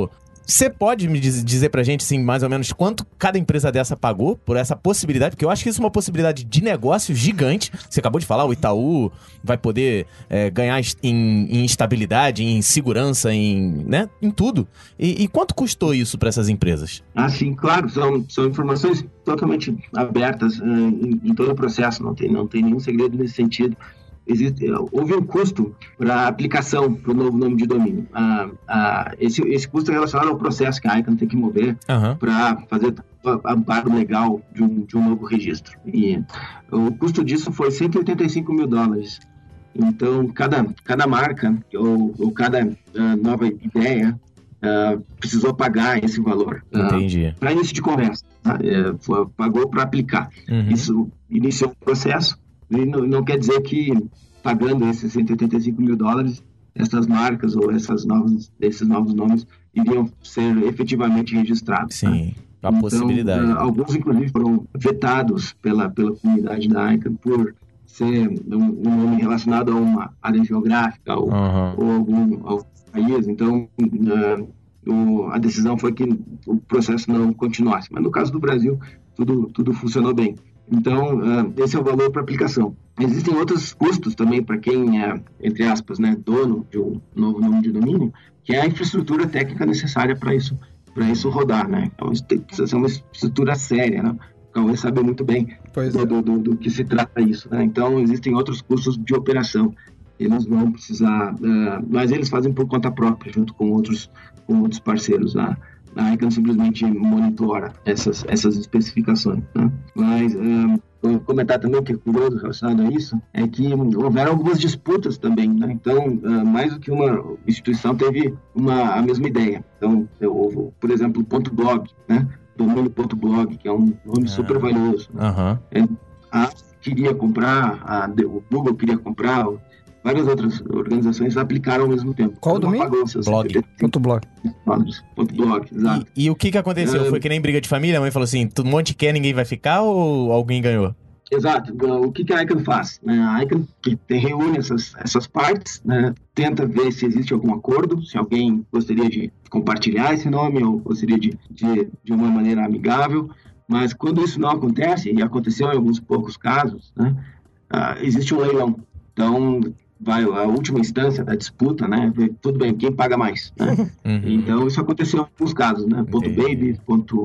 Você pode me dizer pra gente, assim, mais ou menos quanto cada empresa dessa pagou por essa possibilidade? Porque eu acho que isso é uma possibilidade de negócio gigante. Você acabou de falar, o Itaú vai poder ganhar em estabilidade, em segurança, né? Em tudo. E quanto custou isso para essas empresas? Ah, sim, claro. São informações totalmente abertas em todo o processo. Não tem nenhum segredo nesse sentido. Houve um custo para a aplicação para o novo nome de domínio. Esse custo é relacionado ao processo que a ICANN tem que mover para fazer amparo legal de um novo registro. E o custo disso foi $185 mil. Então, cada marca ou cada nova ideia precisou pagar esse valor. Entendi. Para início de conversa. Pagou para aplicar. Isso iniciou o processo. E não quer dizer que, pagando esses $185 mil, essas marcas ou esses novos nomes iriam ser efetivamente registrados. Sim, tá? A possibilidade. Alguns, inclusive, foram vetados pela comunidade da ICANN por ser um nome relacionado a uma área geográfica ou algum país. Então, a decisão foi que o processo não continuasse. Mas no caso do Brasil, tudo funcionou bem. Então, esse é o valor para aplicação. Existem outros custos também para quem é, entre aspas, né, dono de um novo nome de domínio, que é a infraestrutura técnica necessária para isso rodar, né? Então, isso precisa ser uma estrutura séria, né? O Cauê sabe muito bem do que se trata isso, né? Então, existem outros custos de operação. Eles vão precisar, mas eles fazem por conta própria, junto com outros parceiros lá. A ICANN simplesmente monitora essas especificações, né? Mas vou comentar também o que é curioso relacionado a isso, é que houveram algumas disputas também, né? Então, mais do que uma instituição teve a mesma ideia. Então, houve, por exemplo, o .blog, né? Domínio.blog, que é um nome super valioso. Né? A queria comprar, o Google queria comprar, várias outras organizações aplicaram ao mesmo tempo. Qual o domínio? Blog. .blog. .blog, exato. E o que aconteceu? Foi que nem briga de família? A mãe falou assim, um monte quer, ninguém vai ficar, ou alguém ganhou? Exato. O que a ICANN faz? A ICANN reúne essas partes, né? Tenta ver se existe algum acordo, se alguém gostaria de compartilhar esse nome ou gostaria de uma maneira amigável, mas quando isso não acontece, e aconteceu em alguns poucos casos, né? Existe um leilão. Então, vai a última instância da disputa, né? Tudo bem, quem paga mais, né? Então, isso aconteceu em alguns casos, né? .baby,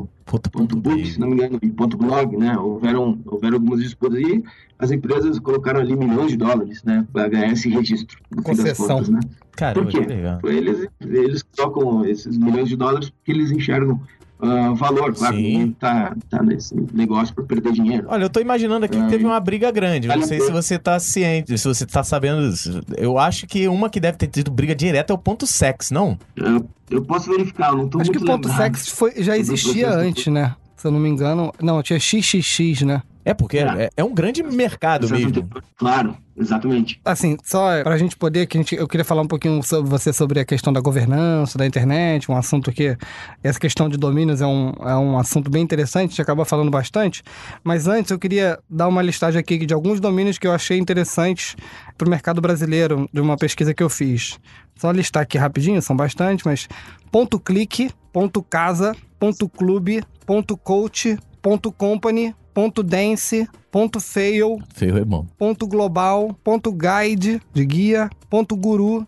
.book, se não me engano, e .blog, né? Houveram algumas disputas e as empresas colocaram ali $milhões, né? Para ganhar esse registro. Concessão. Contas, né? Caramba, por quê? que legal. Eles colocam esses $milhões porque eles enxergam valor, claro, ninguém tá nesse negócio para perder dinheiro. Olha, eu tô imaginando aqui que teve uma briga grande. Eu não sei se você tá ciente, se você tá sabendo disso. Eu acho que uma que deve ter tido briga direta é o .sex, não? Eu posso verificar, eu não tô Acho muito que o .sex já existia antes, né? Se eu não me engano. Não, tinha XXX, né? É, porque é um grande mercado mesmo. Claro, exatamente. Assim, só pra gente poder, eu queria falar um pouquinho sobre a questão da governança, da internet, um assunto que, essa questão de domínios é um assunto bem interessante, a gente acaba falando bastante, mas antes eu queria dar uma listagem aqui de alguns domínios que eu achei interessantes pro mercado brasileiro, de uma pesquisa que eu fiz. Só listar aqui rapidinho, são bastante, mas .click, .casa, .clube, .coach, .company, .dance, .fail, Fail é bom. .global, .guide, de guia, .guru,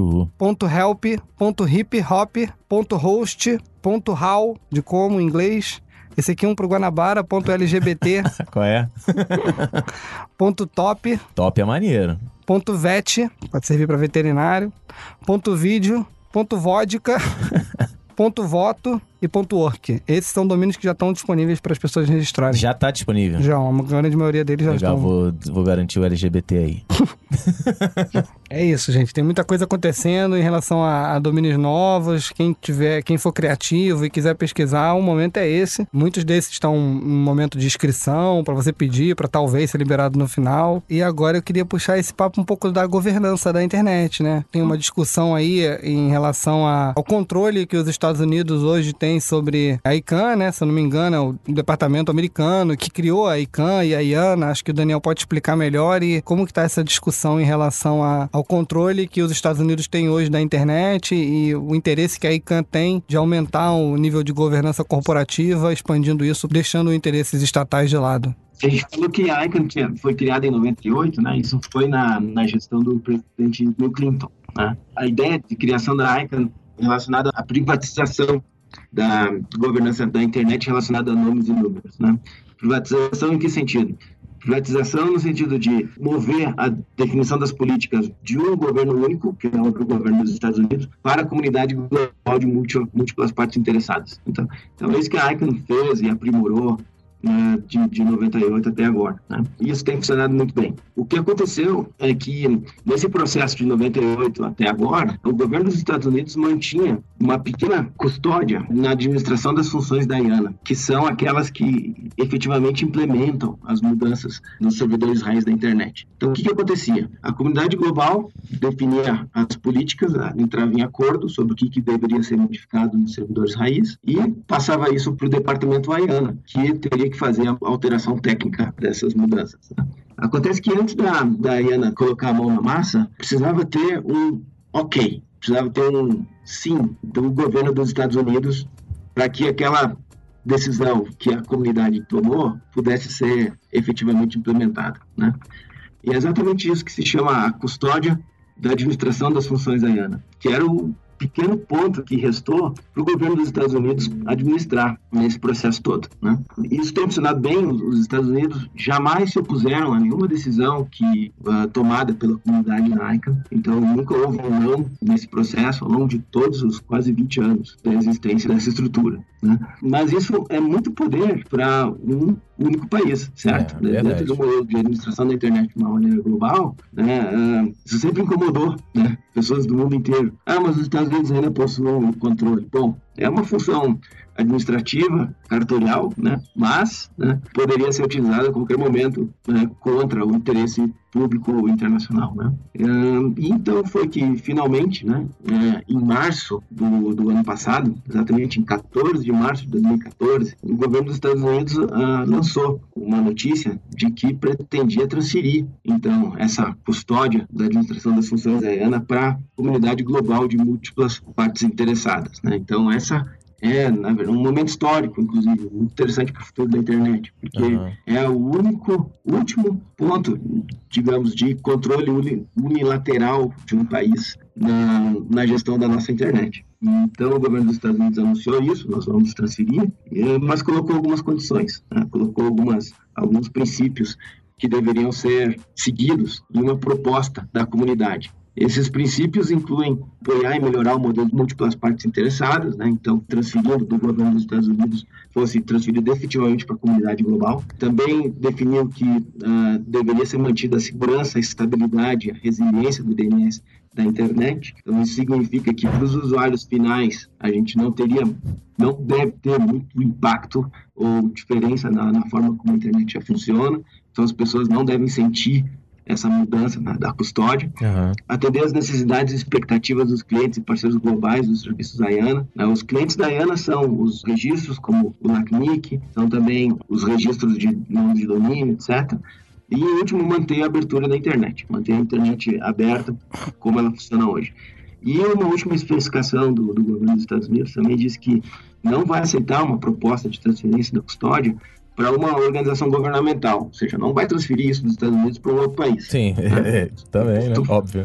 .help, .hip hop, .host, .how, de como, em inglês. Esse aqui é um pro Guanabara, .lgbt. Qual é? .top. Top é maneiro. .vet, pode servir para veterinário. .vídeo, .vodka, .voto e .work. Esses são domínios que já estão disponíveis para as pessoas registrarem. Já tá disponível? Já, uma grande maioria deles já estão. Vou garantir o LGBT aí. É isso, gente. Tem muita coisa acontecendo em relação a domínios novos. Quem for criativo e quiser pesquisar, o momento é esse. Muitos desses estão em momento de inscrição, para você pedir, para talvez ser liberado no final. E agora eu queria puxar esse papo um pouco da governança da internet, né? Tem uma discussão aí em relação ao controle que os Estados Unidos hoje têm sobre a ICANN, né? Se eu não me engano, é o departamento americano que criou a ICANN e a IANA. Acho que o Daniel pode explicar melhor e como que está essa discussão em relação ao ao controle que os Estados Unidos têm hoje da internet e o interesse que a ICANN tem de aumentar o nível de governança corporativa, expandindo isso, deixando interesses estatais de lado. A gente falou que a ICANN foi criada em 98, né? Isso foi na gestão do presidente Bill Clinton, né? A ideia de criação da ICANN relacionada à privatização da governança da internet relacionada a nomes e números, né? Privatização em que sentido? Privatização no sentido de mover a definição das políticas de um governo único, que é o governo dos Estados Unidos, para a comunidade global de múltiplas partes interessadas. Então é isso que a ICANN fez e aprimorou, né, de 98 até agora, né? E isso tem funcionado muito bem. O que aconteceu é que, nesse processo de 98 até agora, o governo dos Estados Unidos mantinha uma pequena custódia na administração das funções da IANA, que são aquelas que efetivamente implementam as mudanças nos servidores raiz da internet. Então, o que acontecia? A comunidade global definia as políticas, entrava em acordo sobre o que deveria ser modificado nos servidores raiz e passava isso para o departamento IANA, que teria que fazer a alteração técnica dessas mudanças, né? Acontece que antes da IANA colocar a mão na massa, precisava ter um ok, precisava ter um sim do governo dos Estados Unidos para que aquela decisão que a comunidade tomou pudesse ser efetivamente implementada, né? E é exatamente isso que se chama a custódia da administração das funções da IANA, que era o pequeno ponto que restou para o governo dos Estados Unidos administrar nesse processo todo, né? Isso tem funcionado bem. Os Estados Unidos jamais se opuseram a nenhuma decisão tomada pela comunidade na ICANN, então nunca houve um não nesse processo ao longo de todos os quase 20 anos da existência dessa estrutura, né? Mas isso é muito poder para um único país, certo? Dentro do modelo de administração da internet de uma maneira global, né, isso sempre incomodou, né, pessoas do mundo inteiro. Mas os Estados Unidos ainda possuem o controle. Bom, é uma função administrativa, cartorial, né, mas, né, poderia ser utilizada a qualquer momento, né, contra o interesse público internacional, né? Então foi que finalmente, né, em março do ano passado, exatamente em 14 de março de 2014, o governo dos Estados Unidos lançou uma notícia de que pretendia transferir então essa custódia da administração das funções da IANA para a comunidade global de múltiplas partes interessadas, né? Então essa é, na verdade, um momento histórico, inclusive, muito interessante para o futuro da internet, porque é o último ponto, digamos, de controle unilateral de um país na gestão da nossa internet. Então, o governo dos Estados Unidos anunciou isso, nós vamos transferir, mas colocou algumas condições, né? Colocou alguns princípios que deveriam ser seguidos em uma proposta da comunidade. Esses princípios incluem apoiar e melhorar o modelo de múltiplas partes interessadas, né? Então, transferindo do governo dos Estados Unidos, fosse transferido definitivamente para a comunidade global. Também definiu que deveria ser mantida a segurança, a estabilidade, a resiliência do DNS da internet. Então, isso significa que para os usuários finais, a gente não deve ter muito impacto ou diferença na forma como a internet já funciona. Então, as pessoas não devem sentir essa mudança da custódia, atender às necessidades e expectativas dos clientes e parceiros globais dos serviços da IANA. Os clientes da IANA são os registros, como o LACNIC, são também os registros de nomes de domínio, etc. E, em último, manter a abertura da internet, manter a internet aberta como ela funciona hoje. E uma última especificação do governo dos Estados Unidos também diz que não vai aceitar uma proposta de transferência da custódia para uma organização governamental, ou seja, não vai transferir isso dos Estados Unidos para um outro país. Sim, também, né? Óbvio.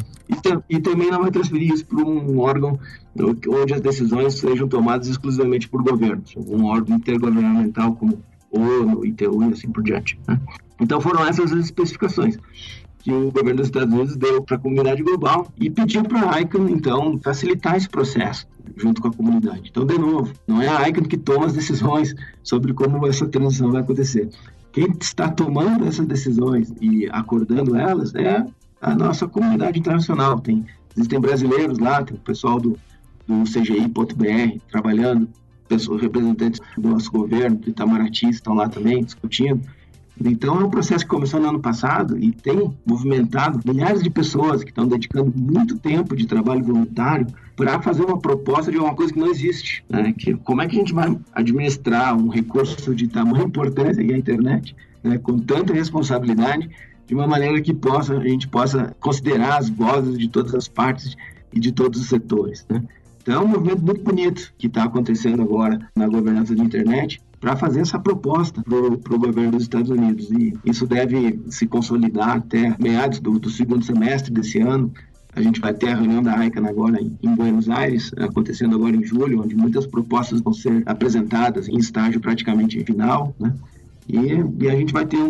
E também não vai transferir isso para um órgão onde as decisões sejam tomadas exclusivamente por governos, um órgão intergovernamental como ONU, ITU e assim por diante, né? Então foram essas as especificações que o governo dos Estados Unidos deu para a comunidade global e pediu para a ICANN, então, facilitar esse processo junto com a comunidade. Então, de novo, não é a ICANN que toma as decisões sobre como essa transição vai acontecer. Quem está tomando essas decisões e acordando elas é a nossa comunidade internacional. Existem brasileiros lá, tem o pessoal do CGI.br trabalhando, representantes do nosso governo, do Itamaraty, estão lá também discutindo. Então, é um processo que começou no ano passado e tem movimentado milhares de pessoas que estão dedicando muito tempo de trabalho voluntário para fazer uma proposta de uma coisa que não existe, né? Que, como é que a gente vai administrar um recurso de tamanha importância, que é a internet, né? Com tanta responsabilidade, de uma maneira que a gente possa considerar as vozes de todas as partes e de todos os setores, né? Então é um movimento muito bonito que está acontecendo agora na governança de internet para fazer essa proposta para o governo dos Estados Unidos, e isso deve se consolidar até meados do segundo semestre desse ano. A gente vai ter a reunião da ICANN agora em Buenos Aires, acontecendo agora em julho, onde muitas propostas vão ser apresentadas em estágio praticamente final, né? E a gente vai ter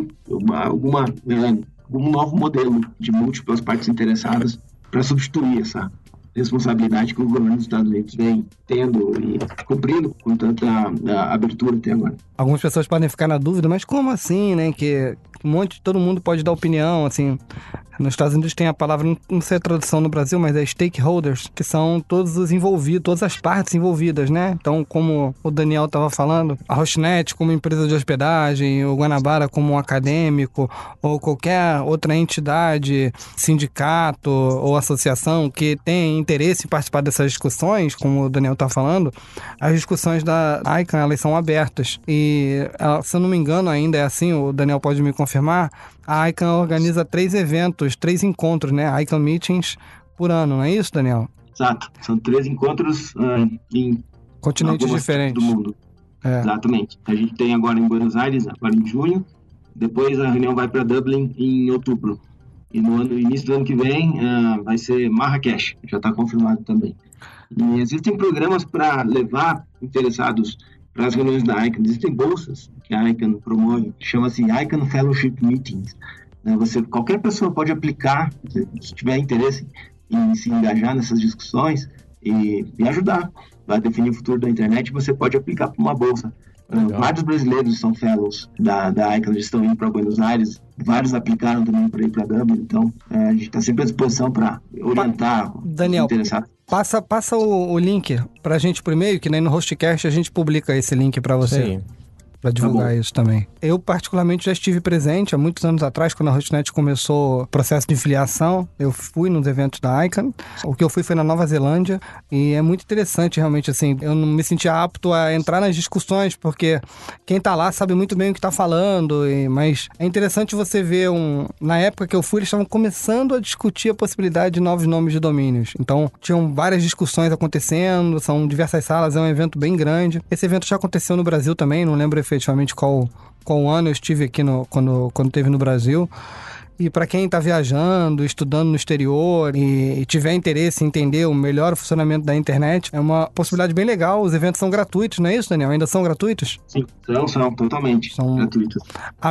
um novo modelo de múltiplas partes interessadas para substituir essa responsabilidade que o governo dos Estados Unidos vem tendo e cumprindo com tanta abertura até agora. Algumas pessoas podem ficar na dúvida, mas como assim, né? Que todo mundo pode dar opinião, assim. Nos Estados Unidos tem a palavra, não sei a tradução no Brasil, mas é stakeholders, que são todos os envolvidos, todas as partes envolvidas, né? Então, como o Daniel estava falando, a Hostnet como empresa de hospedagem, o Guanabara como um acadêmico, ou qualquer outra entidade, sindicato ou associação que tem interesse em participar dessas discussões, como o Daniel está falando, as discussões da ICANN, elas são abertas. E, se eu não me engano, ainda é assim, o Daniel pode me confirmar, a ICANN organiza 3 eventos, 3 encontros, né? ICANN Meetings por ano, não é isso, Daniel? Exato. São 3 encontros em continentes diferentes do mundo. Exatamente. A gente tem agora em Buenos Aires, agora em junho. Depois a reunião vai para Dublin em outubro. E no início do ano que vem vai ser Marrakech. Já está confirmado também. E existem programas para levar interessados para as reuniões da ICANN. Existem bolsas que a ICANN promove, chama-se ICANN Fellowship Meetings. Qualquer pessoa pode aplicar, se tiver interesse em se engajar nessas discussões e ajudar a definir o futuro da internet, você pode aplicar para uma bolsa. Vários brasileiros são fellows da ICANN, estão indo para Buenos Aires, vários aplicaram também para ir para Dublin, então a gente está sempre à disposição para orientar Daniel, os interessados. Passa o link para a gente por e-mail, que nem no Hostcast a gente publica esse link para você. Sim. Para divulgar isso também. Eu, particularmente, já estive presente há muitos anos atrás, quando a Hostnet começou o processo de filiação. Eu fui nos eventos da ICANN. O que eu fui foi na Nova Zelândia. E é muito interessante, realmente, assim. Eu não me sentia apto a entrar nas discussões, porque quem tá lá sabe muito bem o que tá falando. Mas é interessante você ver Na época que eu fui, eles estavam começando a discutir a possibilidade de novos nomes de domínios. Então, tinham várias discussões acontecendo, são diversas salas, é um evento bem grande. Esse evento já aconteceu no Brasil também, não lembro efetivamente qual ano eu estive aqui quando teve no Brasil. E para quem está viajando, estudando no exterior e tiver interesse em entender o melhor funcionamento da internet, é uma possibilidade bem legal. Os eventos são gratuitos, não é isso, Daniel? Ainda são gratuitos? Sim, são totalmente gratuitos.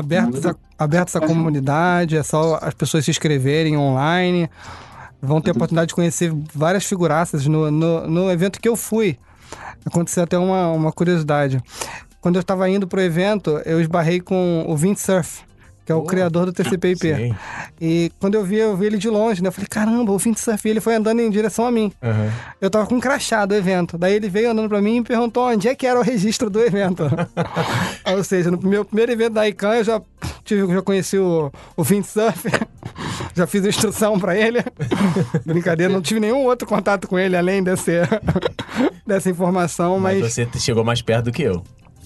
Abertos à comunidade, é só as pessoas se inscreverem online. Vão ter a oportunidade de conhecer várias figuraças. No evento que eu fui, aconteceu até uma curiosidade. Quando eu estava indo pro evento, eu esbarrei com o Vint Cerf, que é o criador do TCP/IP. Sim. E quando eu vi ele de longe, né? Eu falei, caramba, o Vint Cerf, ele foi andando em direção a mim. Uhum. Eu tava com um crachá do evento. Daí ele veio andando pra mim e me perguntou onde é que era o registro do evento. Ou seja, no meu primeiro evento da ICANN, eu já conheci o Vint Cerf. Já fiz a instrução pra ele. Brincadeira, não tive nenhum outro contato com ele, além dessa informação. Mas você chegou mais perto do que eu.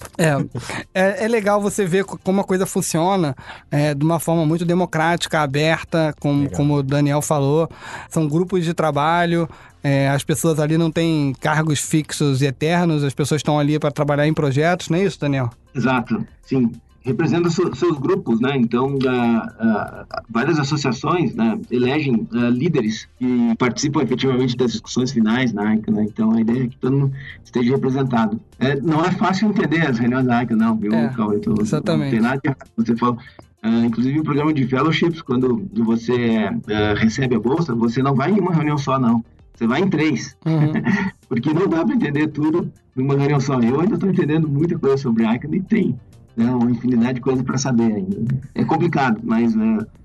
É legal você ver como a coisa funciona de uma forma muito democrática, aberta, como o Daniel falou. São grupos de trabalho, as pessoas ali não têm cargos fixos e eternos, as pessoas estão ali para trabalhar em projetos, não é isso, Daniel? Exato, sim. Representa seus grupos, né? Então, várias associações, né, elegem líderes que participam efetivamente das discussões finais na ICANN, né? Então, a ideia é que todo mundo esteja representado. Não é fácil entender as reuniões da ICANN, não, viu, Cauê? Exatamente. Não tem nada de errado. Você falou, inclusive o programa de fellowships, quando você recebe a bolsa, você não vai em uma reunião só, não. Você vai em 3. Uhum. Porque não dá para entender tudo numa reunião só. Eu ainda estou entendendo muita coisa sobre a ICANN e tem uma infinidade de coisas para saber ainda. É complicado, mas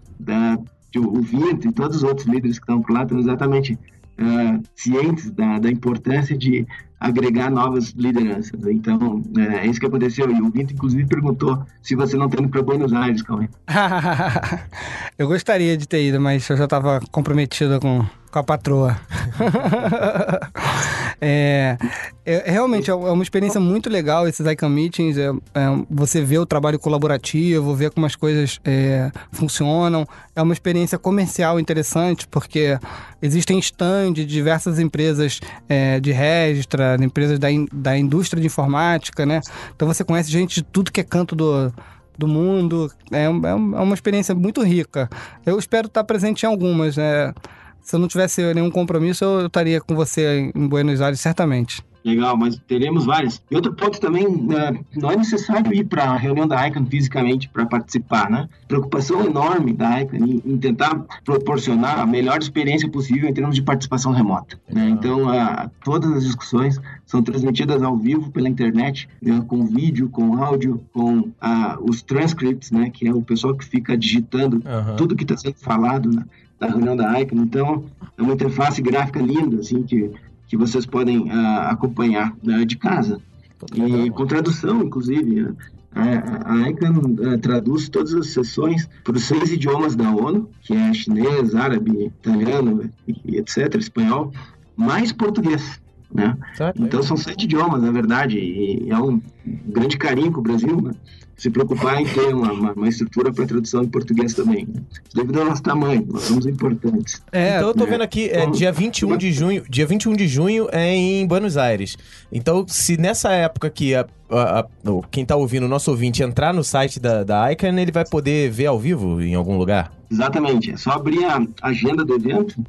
o Vint e todos os outros líderes que estão por lá estão exatamente cientes da importância de agregar novas lideranças. Então, é isso que aconteceu. E o Vint, inclusive, perguntou se você não está indo para Buenos Aires, Cauê. Eu gostaria de ter ido, mas eu já estava comprometido com Com a patroa. Realmente é uma experiência muito legal esses ICANN Meetings. Você vê o trabalho colaborativo, vê como as coisas funcionam. É uma experiência comercial interessante, porque existem stands de diversas empresas de registra, empresas da indústria de informática, né? Então você conhece gente de tudo que é canto do mundo. É uma experiência muito rica. Eu espero estar presente em algumas, né? Se eu não tivesse nenhum compromisso, eu estaria com você em Buenos Aires, certamente. Legal, mas teremos várias. E outro ponto também, não é necessário ir para a reunião da ICANN fisicamente para participar, né? Preocupação enorme da ICANN em tentar proporcionar a melhor experiência possível em termos de participação remota, né? Então, todas as discussões são transmitidas ao vivo pela internet, né? Com vídeo, com áudio, com os transcripts, né? Que é o pessoal que fica digitando tudo que está sendo falado na reunião da ICANN. Então, é uma interface gráfica linda, assim, que vocês podem acompanhar de casa. E com tradução, inclusive. A ICANN traduz todas as sessões para os 6 idiomas da ONU, que é chinês, árabe, italiano, e etc., espanhol, mais português, né? Então são 7 idiomas, na verdade, e é um grande carinho com o Brasil, né? Se preocupar em ter uma estrutura para tradução em português também, né? Devido ao nosso tamanho, nós somos importantes. Então eu tô vendo aqui, dia 21 de junho é em Buenos Aires. Então, se nessa época que quem tá ouvindo, o nosso ouvinte, entrar no site da ICANN, ele vai poder ver ao vivo em algum lugar? Exatamente, é só abrir a agenda do evento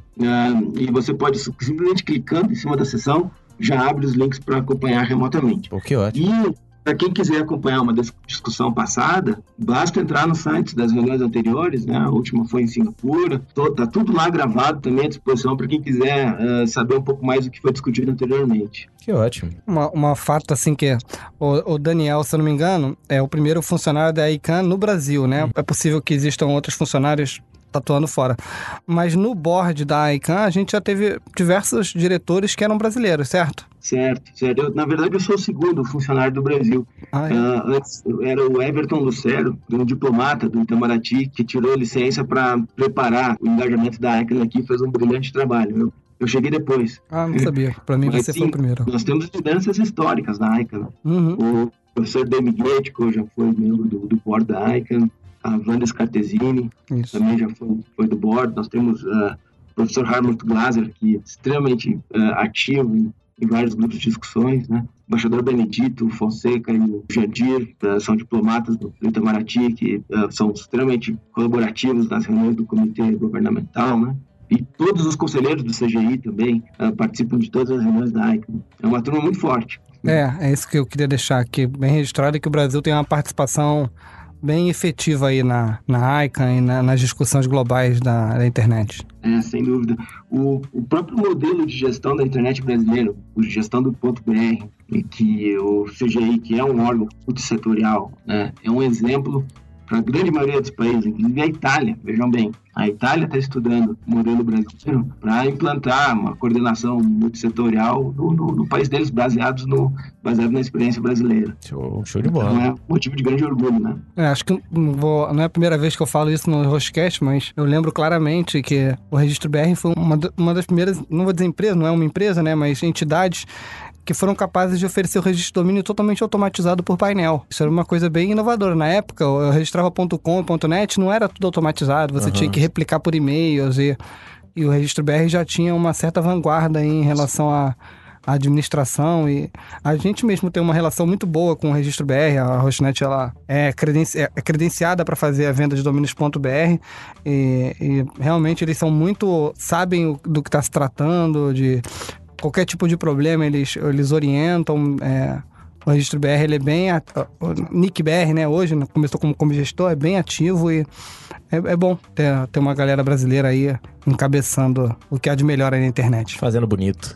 e você pode, simplesmente clicando em cima da sessão, já abre os links para acompanhar remotamente. Que ótimo. E para quem quiser acompanhar uma discussão passada, basta entrar no site das reuniões anteriores, né? A última foi em Singapura. Tá tudo lá gravado também à disposição para quem quiser saber um pouco mais do que foi discutido anteriormente. Que ótimo. Uma fato assim que o Daniel, se eu não me engano, é o primeiro funcionário da ICANN no Brasil, né? É possível que existam outros funcionários atuando fora. Mas no board da ICANN, a gente já teve diversos diretores que eram brasileiros, certo? Certo. Na verdade, eu sou o segundo funcionário do Brasil. Antes era o Everton Lucero, um diplomata do Itamaraty, que tirou licença para preparar o engajamento da ICANN aqui e fez um brilhante trabalho. Eu cheguei depois. Não sabia. Para mim, você foi o primeiro. Nós temos lideranças históricas da ICANN. O professor Demi Guettico já foi membro do board da ICANN. A Wanda Scartesini também já foi do board. Nós temos o professor Harmut Glaser, que é extremamente ativo em vários grupos de discussões, né? O embaixador Benedito Fonseca e o Jadir são diplomatas do Itamaraty, que são extremamente colaborativos nas reuniões do comitê governamental, né? E todos os conselheiros do CGI também participam de todas as reuniões da ICANN. É uma turma muito forte. É isso que eu queria deixar aqui bem registrado, que o Brasil tem uma participação bem efetiva aí na ICANN e nas discussões globais da internet. Sem dúvida. O próprio modelo de gestão da internet brasileiro, o gestão do .br, que o CGI, que é um órgão multissetorial, né, é um exemplo para a grande maioria dos países, inclusive a Itália. Vejam bem, a Itália está estudando o modelo brasileiro para implantar uma coordenação multissetorial no país deles, baseado na experiência brasileira. Show de bola. Então é motivo de grande orgulho, né? Acho que não é a primeira vez que eu falo isso no Hostcast, mas eu lembro claramente que o Registro BR foi uma das primeiras, não vou dizer empresa, não é uma empresa, né, mas entidades que foram capazes de oferecer o registro de domínio totalmente automatizado por painel. Isso era uma coisa bem inovadora. Na época, eu registrava .com, .net, não era tudo automatizado, você tinha que replicar por e-mails e o Registro BR já tinha uma certa vanguarda em relação à administração, e a gente mesmo tem uma relação muito boa com o Registro BR. A Hostnet, ela é credenciada para fazer a venda de domínios.br e realmente eles sabem do que está se tratando, de qualquer tipo de problema, eles orientam. O Registro BR, ele é bem... O Nick BR, né, hoje, começou como gestor, é bem ativo e é bom ter uma galera brasileira aí encabeçando o que há de melhor aí na internet. Fazendo bonito.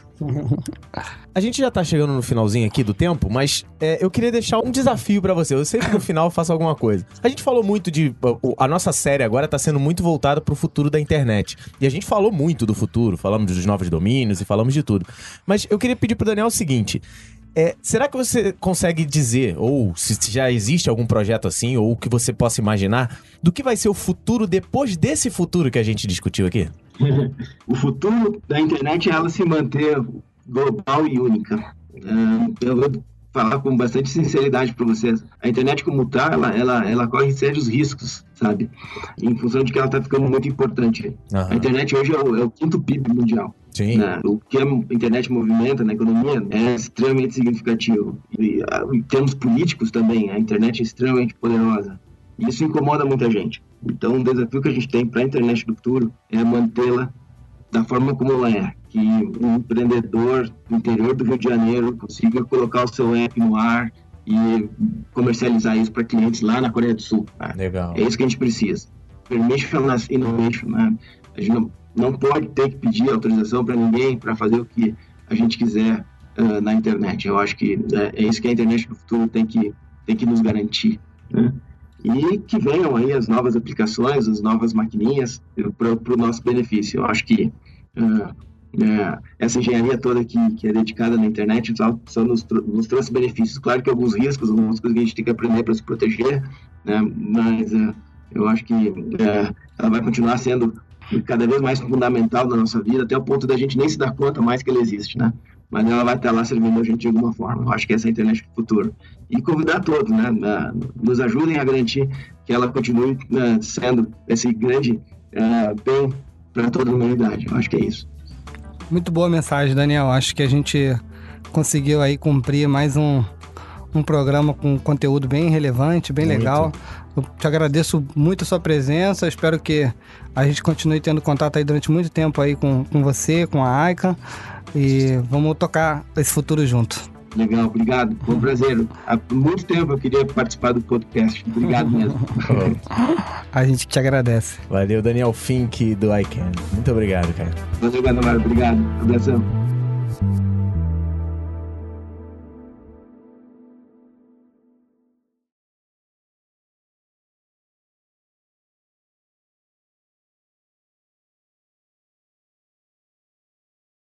A gente já tá chegando no finalzinho aqui do tempo, mas eu queria deixar um desafio pra você. Eu sei que no final eu faço alguma coisa. A gente falou muito a nossa série agora tá sendo muito voltada pro futuro da internet. E a gente falou muito do futuro, falamos dos novos domínios e falamos de tudo. Mas eu queria pedir pro Daniel o seguinte... será que você consegue dizer, ou se já existe algum projeto assim, ou que você possa imaginar, do que vai ser o futuro depois desse futuro que a gente discutiu aqui? O futuro da internet é ela se manter global e única. Eu vou falar com bastante sinceridade para vocês. A internet como tá, ela corre sérios riscos, sabe? Em função de que ela está ficando muito importante. A internet hoje é o quinto PIB mundial. Sim. Né? O que a internet movimenta na economia é extremamente significativo. E em termos políticos também, a internet é extremamente poderosa. E isso incomoda muita gente. Então, um desafio que a gente tem para a internet do futuro é mantê-la da forma como ela é. Que um empreendedor do interior do Rio de Janeiro consiga colocar o seu app no ar e comercializar isso para clientes lá na Coreia do Sul. Né? Legal. É isso que a gente precisa. Permissionless innovation. Né? A gente não pode ter que pedir autorização para ninguém para fazer o que a gente quiser na internet. Eu acho que é isso que a internet do futuro tem que nos garantir. Né? E que venham aí as novas aplicações, as novas maquininhas para o nosso benefício. Eu acho que essa engenharia toda que é dedicada na internet só nos trouxe benefícios. Claro que alguns riscos, algumas coisas que a gente tem que aprender para se proteger, né? Mas eu acho que ela vai continuar sendo cada vez mais fundamental na nossa vida, até o ponto da gente nem se dar conta mais que ela existe, né? Mas ela vai estar lá servindo a gente de alguma forma. Eu acho que essa é a internet do futuro. E convidar todos, né? Nos ajudem a garantir que ela continue sendo esse grande bem para toda a humanidade. Eu acho que é isso. Muito boa mensagem, Daniel. Acho que a gente conseguiu aí cumprir mais um programa com conteúdo bem relevante, bem legal. Eu te agradeço muito a sua presença. Espero que a gente continue tendo contato aí durante muito tempo aí com você, com a Aika. E vamos tocar esse futuro junto. Legal, obrigado. Foi um prazer. Há muito tempo eu queria participar do podcast. Obrigado mesmo. A gente te agradece. Valeu, Daniel Fink do iCan. Muito obrigado, cara. Valeu, Guanamara. Obrigado. Abração.